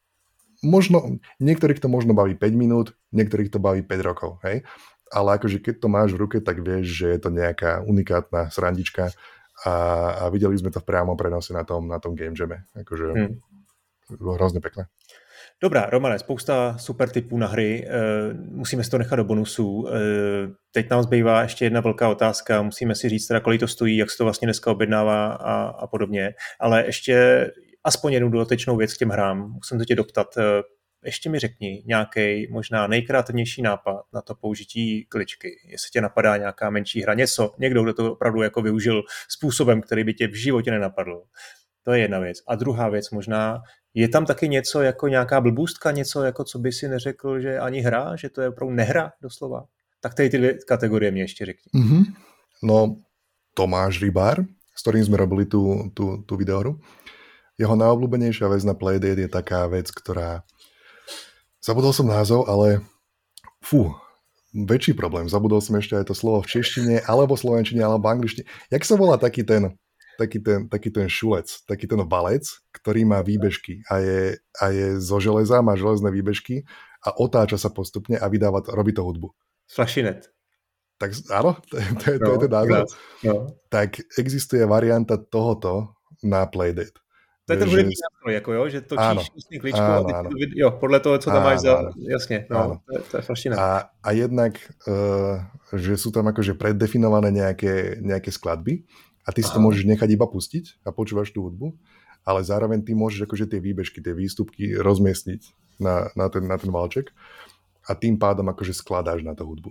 možno, niektorých to možno baví päť minút, niektorých to baví päť rokov, hej? Ale akože keď to máš v ruke, tak vieš, že je to nejaká unikátna srandička a, a videli sme to v priamom prenose na tom, na tom Game Jame. Akože mm. hrozne pekné. Dobrá, Romane, spousta super tipů na hry, e, musíme si to nechat do bonusů. E, teď nám zbývá ještě jedna velká otázka, musíme si říct teda, kolik to stojí, jak se to vlastně dneska objednává a, a podobně, ale ještě aspoň jednu dodatečnou věc k těm hrám, musím se tě doptat. E, ještě mi řekni nějaký možná nejkreativnější nápad na to použití kličky, jestli tě napadá nějaká menší hra, něco, někdo, kdo to opravdu jako využil způsobem, který by tě v životě nenapadl. To je jedna věc. A druhá věc možná, je tam taky něco jako nějaká blbůstka, něco jako co by si neřekl, že ani hra, že to je opravdu nehra doslova? Tak tady ty dvě kategorie mě ještě řekni. Mm-hmm. No, Tomáš Rybár, s ktorým sme robili tú, tú, tú videohru, jeho najobľúbenejšia vec na Playdate je taká vec, ktorá... Zabudol som názov, ale fú, väčší problém. Zabudol som ešte aj to slovo v češtine, alebo slovenčine, alebo angličtine. Jak sa volá taký ten... Taký ten, taký ten šulec, taký ten valec, ktorý má výbežky a je, a je zo železa, má železné výbežky a otáča sa postupne a vydáva to, robí to hudbu. Flašinet. Tak áno, to, to, to, no, to je ten názov. No. Tak existuje varianta tohoto na Playdate. To je ten hudební nástroj, jako jo, že točíš vlastně kličku a ty to vid- jo, podle toho, co tam áno, máš za... Áno. Jasne, no, áno. to je, to je flašinet. A, a jednak, uh, že sú tam akože preddefinované nejaké, nejaké skladby, a ty si to môžeš nechať iba pustiť a počúvaš tú hudbu, ale zároveň ty môžeš akože tie výbežky, tie výstupky rozmiestniť na, na, ten, na ten valček a tým pádom akože skladáš na tú hudbu.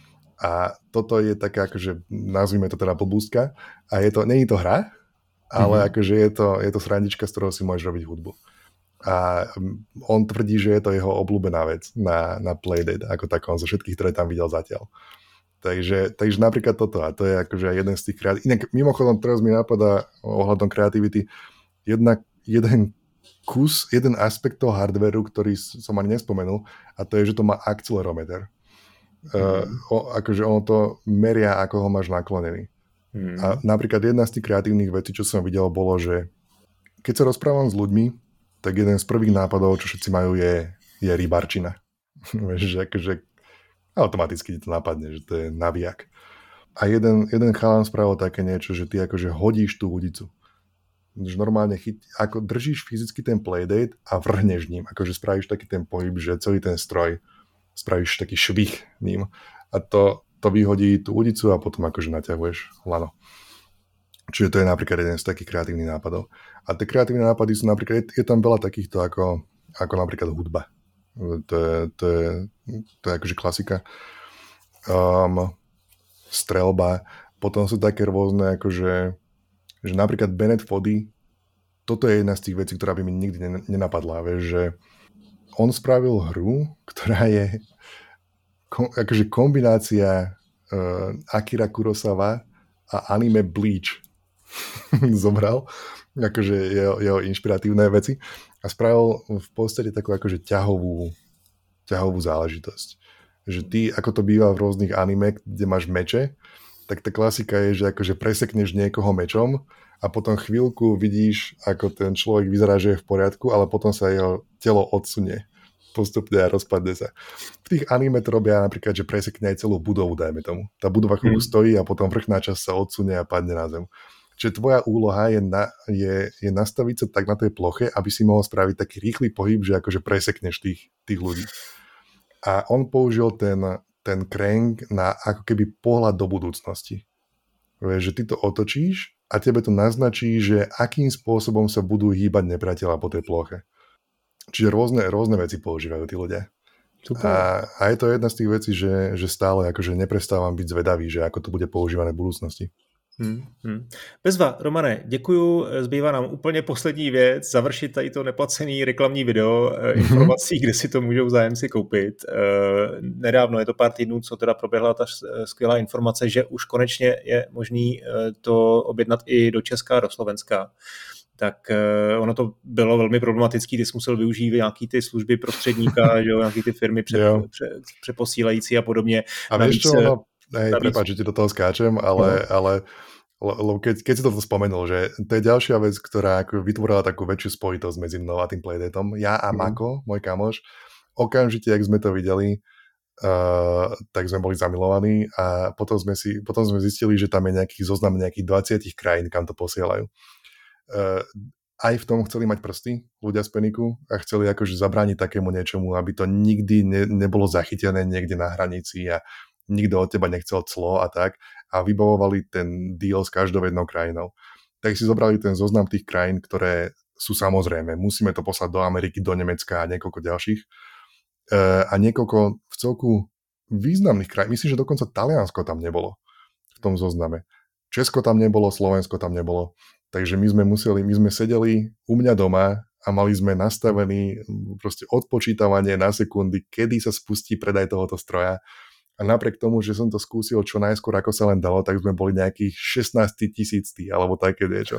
A toto je taká akože, nazvime to teda blbústka a je to, nie je to hra, ale mm-hmm. akože je to, je to srandička, z ktorou si môžeš robiť hudbu. A on tvrdí, že je to jeho obľúbená vec na, na Playdate, ako takom zo všetkých, ktoré tam videl zatiaľ. Takže, takže napríklad toto, a to je akože jeden z tých kreatív... Inak mimochodom teraz mi napadá ohľadom kreativity jedna, jeden kus, jeden aspekt toho hardwareu, ktorý som ani nespomenul, a to je, že to má akcelerometer. Mm. Uh, o, akože ono to meria, ako ho máš naklonený. Mm. A napríklad jedna z tých kreatívnych vecí, čo som videl, bolo, že keď sa rozprávam s ľuďmi, tak jeden z prvých nápadov, čo všetci majú, je, je rybarčina. Že akože automaticky ti to napadne, že to je navijak. A jeden, jeden chalan spravil také niečo, že ty akože hodíš tú udicu. Že normálne chyt, ako držíš fyzicky ten Playdate a vrhneš ním. Akože spravíš taký ten pohyb, že celý ten stroj spravíš taký švih ním. A to, to vyhodí tú udicu a potom akože naťahuješ lano. Čiže to je napríklad jeden z takých kreatívnych nápadov. A tie kreatívne nápady sú napríklad, je, je tam veľa takýchto ako, ako napríklad hudba. To je, to je, to je akože klasika. Um, strelba. Potom sú také rôzne, akože, že napríklad Bennett Foddy, toto je jedna z tých vecí, ktorá by mi nikdy nenapadla. Vieš, že on spravil hru, ktorá je kom, akože kombinácia uh, Akira Kurosawa a anime Bleach. Zobral akože jeho, jeho inšpiratívne veci a spravil v podstate takú akože ťahovú, ťahovú záležitosť. Že ty, ako to býva v rôznych anime, kde máš meče, tak tá klasika je, že akože presekneš niekoho mečom a potom chvíľku vidíš, ako ten človek vyzerá, že je v poriadku, ale potom sa jeho telo odsunie postupne a rozpadne sa. V tých anime to robia napríklad, že presekne aj celú budovu, dajme tomu. Tá budova chvíľku mm. stojí a potom vrchná časť sa odsunie a padne na zem. Čiže tvoja úloha je, na, je, je nastaviť sa tak na tej ploche, aby si mohol spraviť taký rýchly pohyb, že akože presekneš tých, tých ľudí. A on použil ten, ten crank na ako keby pohľad do budúcnosti. Vieš, že ty to otočíš a tebe to naznačí, že akým spôsobom sa budú hýbať nepriateľa po tej ploche. Čiže rôzne, rôzne veci používajú tí ľudia. A, a je to jedna z tých vecí, že, že stále akože neprestávam byť zvedavý, že ako to bude používané v budúcnosti. Hmm, hmm. Bezva, Romane, děkuju, zbývá nám úplně poslední věc, završit tady to neplacený reklamní video mm-hmm. informací, kde si to můžou zájemci koupit. Nedávno, je to pár týdnů, co teda proběhla ta skvělá informace, že už konečně je možný to objednat i do Česka, do Slovenska. Tak ono to bylo velmi problematický, ty jsi musel využít nějaký ty služby prostředníka, že jo, nějaký ty firmy pře, pře, přeposílající a podobně. A vieš čo, no, hej, prepáč, že ti do toho skáčem, ale, no. ale keď, keď si toto spomenul, že to je ďalšia vec, ktorá ako vytvorila takú väčšiu spojitosť medzi mnou a tým Playdatom. Ja a mm. Mako, môj kamoš, okamžite, jak sme to videli, uh, tak sme boli zamilovaní a potom sme, si, potom sme zistili, že tam je nejaký zoznam nejakých dvadsať krajín, kam to posielajú. Uh, aj v tom chceli mať prsty ľudia z Peniku a chceli akože zabrániť takému niečomu, aby to nikdy ne, nebolo zachytené niekde na hranici a nikto od teba nechcel clo a tak a vybavovali ten deal s každou jednou krajinou. Tak si zobrali ten zoznam tých krajín, ktoré sú samozrejme. Musíme to poslať do Ameriky, do Nemecka a niekoľko ďalších. Uh, a niekoľko v celku významných krajín. Myslím, že dokonca Taliansko tam nebolo v tom zozname. Česko tam nebolo, Slovensko tam nebolo. Takže my sme museli, my sme sedeli u mňa doma a mali sme nastavený proste odpočítavanie na sekundy, kedy sa spustí predaj tohoto stroja. A napriek tomu, že som to skúsil čo najskôr, ako sa len dalo, tak sme boli nejakých šestnásť tisíctý alebo také niečo.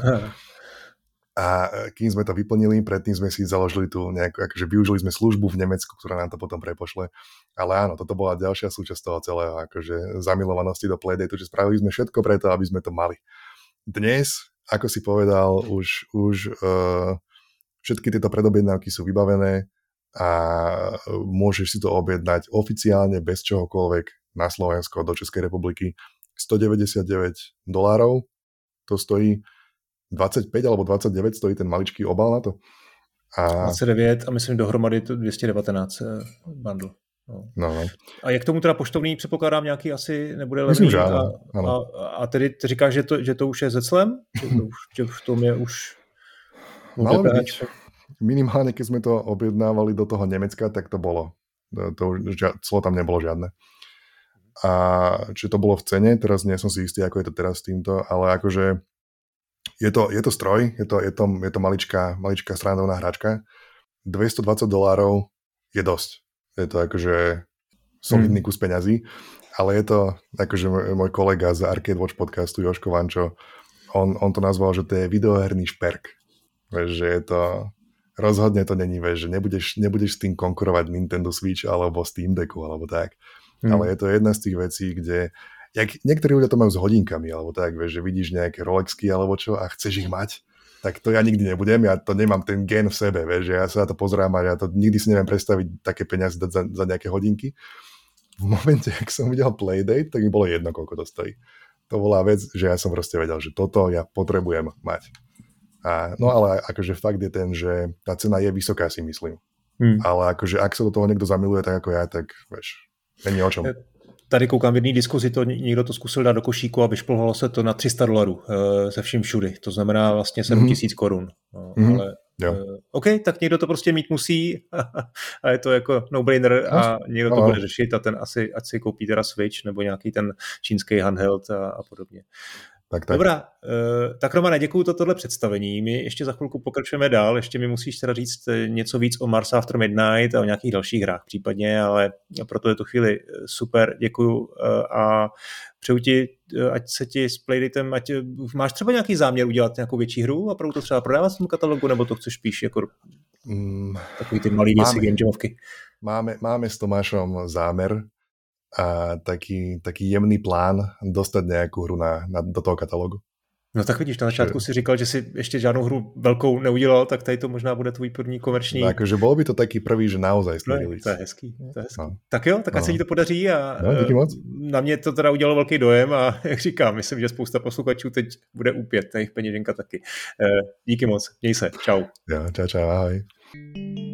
A kým sme to vyplnili, predtým sme si založili tu nejakú, akože využili sme službu v Nemecku, ktorá nám to potom prepošle. Ale áno, toto bola ďalšia súčasť toho celého, akože zamilovanosti do Playdatu, že spravili sme všetko preto, aby sme to mali. Dnes, ako si povedal, už, už uh, všetky tieto predobjednávky sú vybavené a môžeš si to objednať oficiálne bez čohokoľvek na Slovensko do Českej republiky. stodeväťdesiatdeväť dolárov to stojí, dvadsaťpäť alebo dvadsaťdeväť stojí ten maličký obal na to. A dvadsaťdeväť a myslím dohromady to dvě devatenáct bundle. No. No, no. A jak tomu teda poštovný, předpokládám, nějaký asi nebude levný. Myslím, že áno, a, a, a tedy ty říkáš, že to, že to už je ze clem? Že, to už, že v tom je už... Malo by byť. Minimálne, keď sme to objednávali do toho Nemecka, tak to bolo. To, to, clo tam nebolo žiadne. A či to bolo v cene, teraz nie som si istý, ako je to teraz s týmto, ale akože je to, je to stroj, je to, je to, je to maličká, maličká srandovná hračka. dvestodvadsať dolárov je dosť. Je to akože solidný kus peňazí, ale je to akože môj kolega z Arcade Watch podcastu Jožko Vančo, on, on to nazval, že to je videoherný šperk. Vieš, že je to, rozhodne to není, vieš, že nebudeš, nebudeš s tým konkurovať Nintendo Switch alebo Steam Decku alebo tak, mm. ale je to jedna z tých vecí, kde jak, niektorí ľudia to majú s hodinkami alebo tak, vieš, že vidíš nejaké Rolexky alebo čo a chceš ich mať, tak to ja nikdy nebudem, ja to nemám ten gen v sebe, vieš, že ja sa na to pozerám a ja to nikdy si neviem predstaviť také peniaze dať za, za nejaké hodinky. V momente, ak som videl Playdate, tak mi bolo jedno, koľko to stojí. To bola vec, že ja som proste vedel, že toto ja potrebujem mať. A, no ale akože fakt je ten, že tá cena je vysoká, si myslím. Hmm. Ale akože ak sa do toho niekto zamiluje tak ako ja, tak vieš, není o čom. Tady koukám v jedné diskuzi, to někdo to zkusil dát do košíku a vyšplhalo se to na tři sta dolarů se vším všudy. To znamená vlastně sedm tisíc mm-hmm. korun. No, mm-hmm. Ale uh, OK, tak někdo to prostě mít musí a je to jako no-brainer a někdo to no. bude řešit a ten asi, ať si koupí teda Switch nebo nějaký ten čínský handheld a, a podobně. Tak, tak. Dobrá, tak Romane, děkuju za tohle představení. My ještě za chvilku pokračujeme dál, ještě mi musíš teda říct něco víc o Mars After Midnight a o nějakých dalších hrách případně, ale proto je to chvíli super, děkuju a přeju ti, ať se ti s Playdatem, ať máš třeba nějaký záměr udělat nějakou větší hru a pro to třeba prodávat v tom katalogu, nebo to chceš spíš jako mm, takový ty malý věci game jamovky? Máme, máme s Tomášom zámer a taký, taký jemný plán dostať nejakú hru na, na, do toho katalógu. No tak vidíš, na začátku si říkal, že si ještě žádnou hru velkou neudělal, tak tady to možná bude tvůj první komerční. No, akože bol by to taký prvý, že naozaj no, release. To je hezký, to je hezký. No. Tak jo, tak no. ať se ti to podaří a no, díky moc. Na mě to teda udělalo velký dojem a jak říkám, myslím, že spousta posluchačů teď bude úpět, ta jejich peněženka taky. Díky moc, měj se, čau. Jo, čau, čau, ahoj.